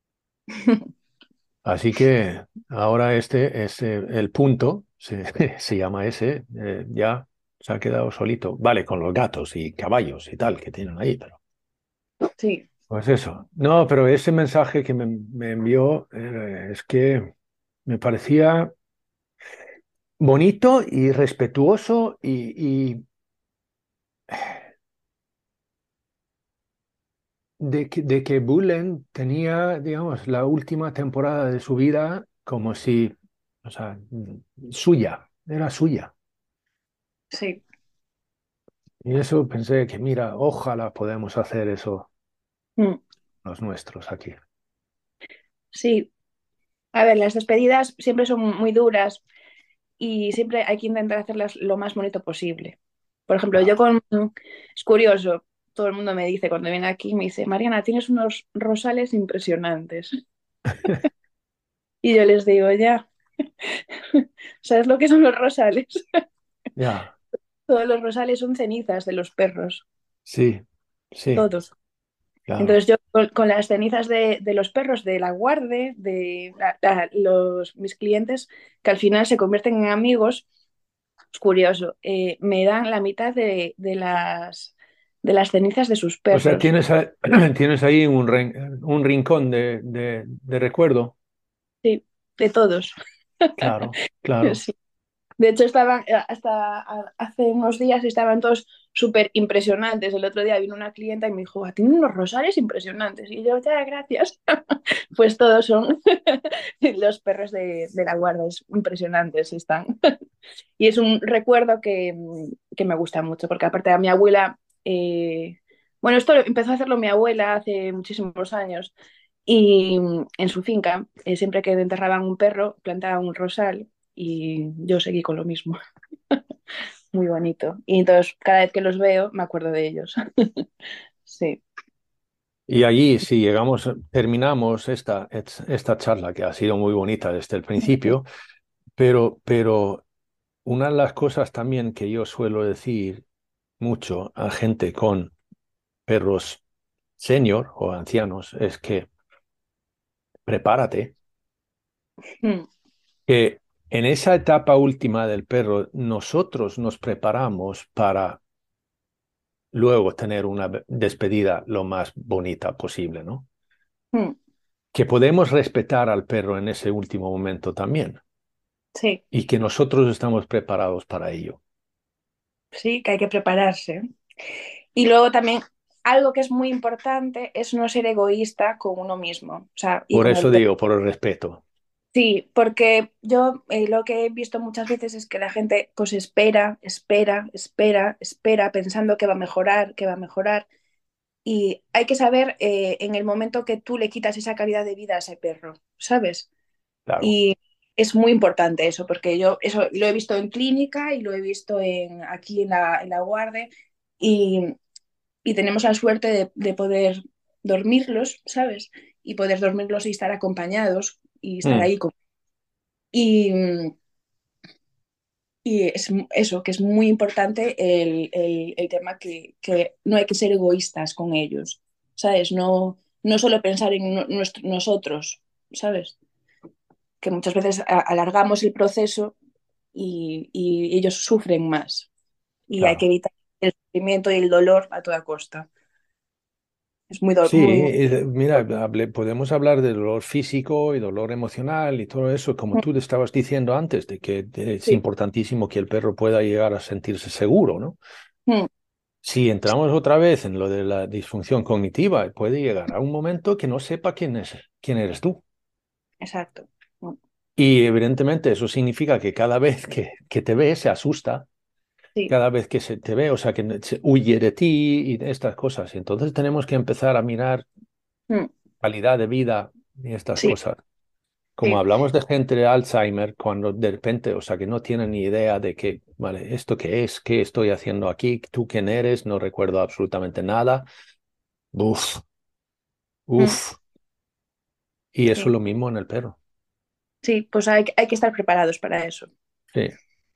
B: Así que ahora este es eh, el punto, se, se llama ese, eh, ya se ha quedado solito. Vale, con los gatos y caballos y tal que tienen ahí, pero
C: Sí.
B: pues eso. No, pero ese mensaje que me, me envió eh, es que me parecía bonito y respetuoso y, y de que, de que Bullen tenía, digamos, la última temporada de su vida como si, o sea, suya, era suya.
C: Sí.
B: Y eso pensé que, mira, ojalá podemos hacer eso
C: Mm.
B: los nuestros aquí.
C: Sí. A ver, las despedidas siempre son muy duras y siempre hay que intentar hacerlas lo más bonito posible. Por ejemplo, yo
B: Claro.
C: con... Es curioso, todo el mundo me dice cuando viene aquí, me dice, Mariana, tienes unos rosales impresionantes. Y yo les digo, ya, ¿sabes lo que son los rosales?
B: Ya,
C: Todos los rosales son cenizas de los perros,
B: sí, sí,
C: todos.
B: claro.
C: Entonces yo con, con las cenizas de, de los perros, de la guarde, de la- la- los, mis clientes, que al final se convierten en amigos, es curioso, eh, me dan la mitad de, de las, de las cenizas de sus
B: O sea,
C: perros.
B: tienes, a- tienes ahí un, rin- un rincón de, de, de recuerdo.
C: Sí, de todos.
B: Claro, claro.
C: Sí. De hecho, estaban, eh, hasta a- hace unos días estaban todos súper impresionantes. El otro día vino una clienta y me dijo, "Ah, tiene unos rosales impresionantes". Y yo, ya, gracias. Pues todos son los perros de, de la guarda, es impresionantes están. Y es un recuerdo que, que me gusta mucho, porque aparte a mi abuela, eh, bueno, esto lo- empezó a hacerlo mi abuela hace muchísimos años, y en su finca, eh, siempre que enterraban un perro, plantaban un rosal, y yo seguí con lo mismo. Muy bonito. Y entonces, cada vez que los veo, me acuerdo de ellos. Sí.
B: Y allí, si llegamos, terminamos esta, esta charla que ha sido muy bonita desde el principio, pero, pero una de las cosas también que yo suelo decir mucho a gente con perros senior o ancianos es que prepárate,
C: Mm,
B: que en esa etapa última del perro nosotros nos preparamos para luego tener una despedida lo más bonita posible, ¿no?
C: mm.
B: Que podemos respetar al perro en ese último momento también
C: Sí,
B: y que nosotros estamos preparados para ello.
C: sí, que hay que prepararse. Y luego también algo que es muy importante es no ser egoísta con uno mismo, o sea, y
B: Por
C: con el
B: eso
C: perro.
B: digo, por el respeto.
C: Sí, porque yo eh, lo que he visto muchas veces es que la gente pues espera, espera, espera, espera, pensando que va a mejorar, que va a mejorar. Y hay que saber eh, en el momento que tú le quitas esa calidad de vida a ese perro, ¿sabes?
B: Claro.
C: Y es muy importante eso, porque yo eso lo he visto en clínica y lo he visto en, aquí en la, en la guardia, y, y tenemos la suerte de, de poder dormirlos, ¿sabes? Y poder dormirlos y estar acompañados y estar
B: Mm.
C: ahí con... Y, Y es eso, que es muy importante el, el, el tema que, que, no hay que ser egoístas con ellos, ¿sabes? No, no solo pensar en no, nuestro, nosotros, ¿sabes? Que muchas veces a, alargamos el proceso y, y, ellos sufren más. Y hay que
B: Claro.
C: evitar el sufrimiento y el dolor a toda costa. Es muy, do
B: Sí,
C: muy, muy...
B: eh, mira, hable- podemos hablar de dolor físico y dolor emocional y todo eso, como tú te estabas diciendo antes, de que eh, es
C: Sí.
B: importantísimo que el perro pueda llegar a sentirse seguro, ¿no?
C: Mm,
B: Si entramos otra vez en lo de la disfunción cognitiva, puede llegar a un momento que no sepa quién es, quién eres tú.
C: exacto. Mm,
B: Y evidentemente eso significa que cada vez que, que te ve se asusta,
C: sí.
B: cada vez que se te ve, o sea, que se huye de ti y de estas cosas. Y entonces tenemos que empezar a mirar
C: Mm,
B: calidad de vida y estas
C: sí,
B: cosas. Como
C: sí.
B: hablamos de gente de Alzheimer, cuando de repente, o sea, que no tienen ni idea de que, vale, ¿esto qué es? ¿Qué estoy haciendo aquí? ¿Tú quién eres? No recuerdo absolutamente nada. Uf,
C: Mm,
B: uf. Y eso es
C: sí.
B: lo mismo en el perro.
C: Sí, pues hay, hay que estar preparados para eso.
B: Sí.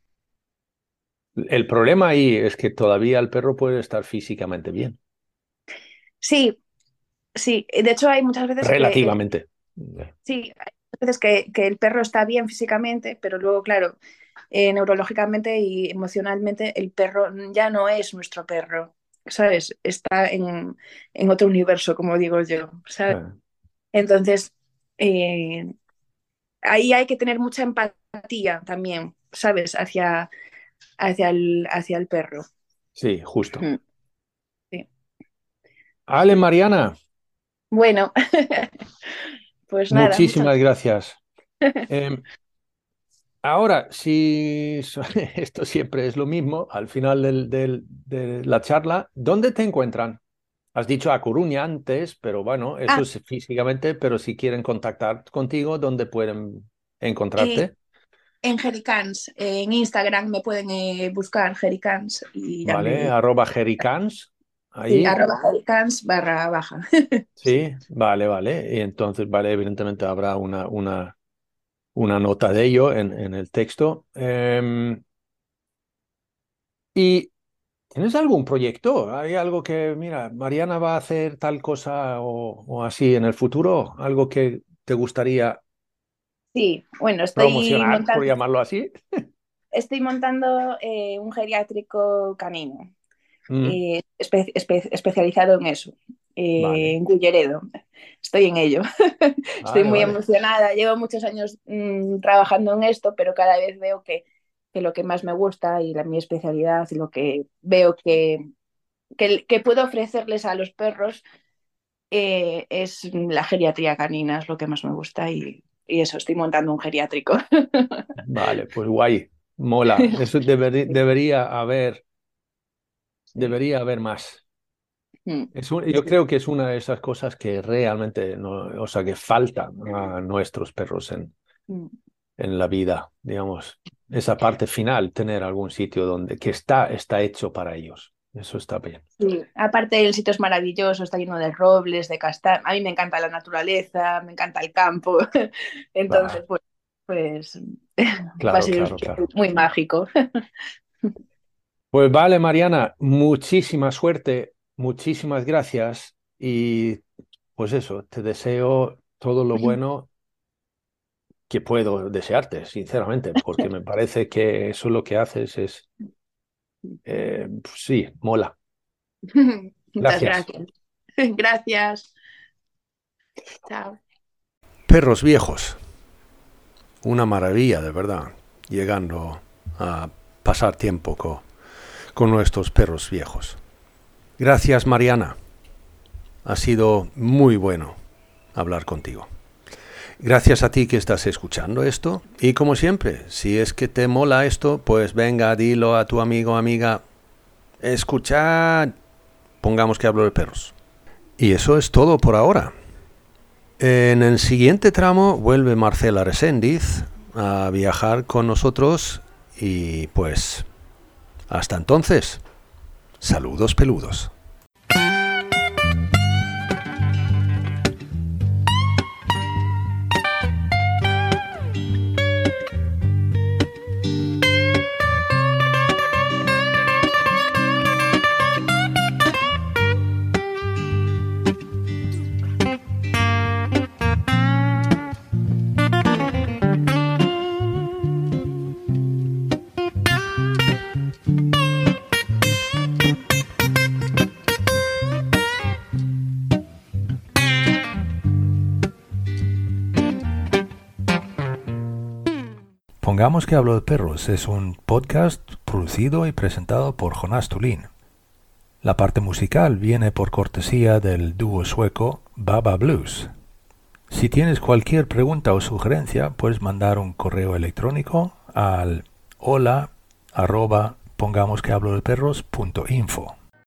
B: El problema ahí es que todavía el perro puede estar físicamente bien,
C: Sí, sí. De hecho, hay muchas veces que el,
B: relativamente.
C: sí, hay muchas veces que, que el perro está bien físicamente, pero luego, claro, eh, neurológicamente y emocionalmente el perro ya no es nuestro perro, ¿sabes? Está en, en otro universo, como digo yo, ¿sabes?
B: Eh,
C: Entonces, eh, ahí hay que tener mucha empatía también, ¿sabes? Hacia, hacia el, hacia el perro.
B: Sí, justo.
C: Mm, sí.
B: Ale, Mariana,
C: Bueno, pues nada, muchas
B: muchísimas gracias. Em, Ahora, si so- esto siempre es lo mismo, al final del- del- de la charla, ¿dónde te encuentran? Has dicho a Coruña antes, pero bueno, eso
C: Ah,
B: es físicamente, pero si quieren contactar contigo, ¿dónde pueden
C: eh,
B: encontrarte?
C: en Jericans, eh, en Instagram me pueden eh, buscar Jericans y ya
B: ¿Vale?
C: me...
B: Arroba jericans,
C: Sí,
B: ahí.
C: arroba Jericans barra baja. Sí.
B: Sí, vale, vale. Y entonces, vale, evidentemente habrá una, una, una nota de ello en, en el texto. Em, y ¿tienes algún proyecto? ¿Hay algo que, mira, Mariana va a hacer tal cosa o, o así en el futuro? ¿Algo que te gustaría
C: Sí, bueno, estoy
B: promocionar, por
C: montando,
B: llamarlo así?
C: estoy montando eh, un geriátrico canino,
B: Mm,
C: eh, espe espe especializado en eso, eh,
B: vale,
C: en Culleredo. Estoy en ello. Estoy
B: vale,
C: muy
B: vale.
C: emocionada. Llevo muchos años mmm, trabajando en esto, pero cada vez veo que, que, lo que más me gusta y la, mi especialidad y lo que veo que, que, que puedo ofrecerles a los perros eh, es la geriatría canina, es lo que más me gusta y, y eso, estoy montando un geriátrico.
B: Vale, pues guay, mola. Eso deberí- debería haber,
C: Sí.
B: debería haber más.
C: Mm,
B: Es un- yo
C: sí.
B: creo que es una de esas cosas que realmente, no, o sea, que falta a nuestros perros en,
C: Mm.
B: en la vida, digamos. Esa parte final, tener algún sitio donde que está, está hecho para ellos. Eso está bien.
C: Sí. Aparte el sitio es maravilloso, está lleno de robles, de castaños. A mí me encanta la naturaleza, me encanta el campo.
B: Va,
C: Entonces, pues, pues va a
B: claro,
C: ser un
B: claro,
C: sitio
B: claro.
C: muy mágico.
B: Pues vale, Mariana, muchísima suerte, muchísimas gracias y pues eso, te deseo todo lo bueno que puedo desearte, sinceramente, porque me parece que eso lo que haces es, eh, pues sí, mola.
C: Muchas
B: Gracias.
C: gracias. Gracias. Chao.
B: Perros viejos, una maravilla de verdad, llegando a pasar tiempo co- con nuestros perros viejos. Gracias, Mariana. Ha sido muy bueno hablar contigo. Gracias a ti que estás escuchando esto. Y como siempre, si es que te mola esto, pues venga, dilo a tu amigo o amiga. Escuchad. Pongamos que hablo de perros. Y eso es todo por ahora. En el siguiente tramo vuelve Marcela Reséndiz a viajar con nosotros y pues hasta entonces, saludos peludos.
D: Pongamos que hablo de perros es un podcast producido y presentado por Jonás Tulin. La parte musical viene por cortesía del dúo sueco Baba Blues. Si tienes cualquier pregunta o sugerencia, puedes mandar un correo electrónico al hola arroba pongamos que hablo de perros punto info.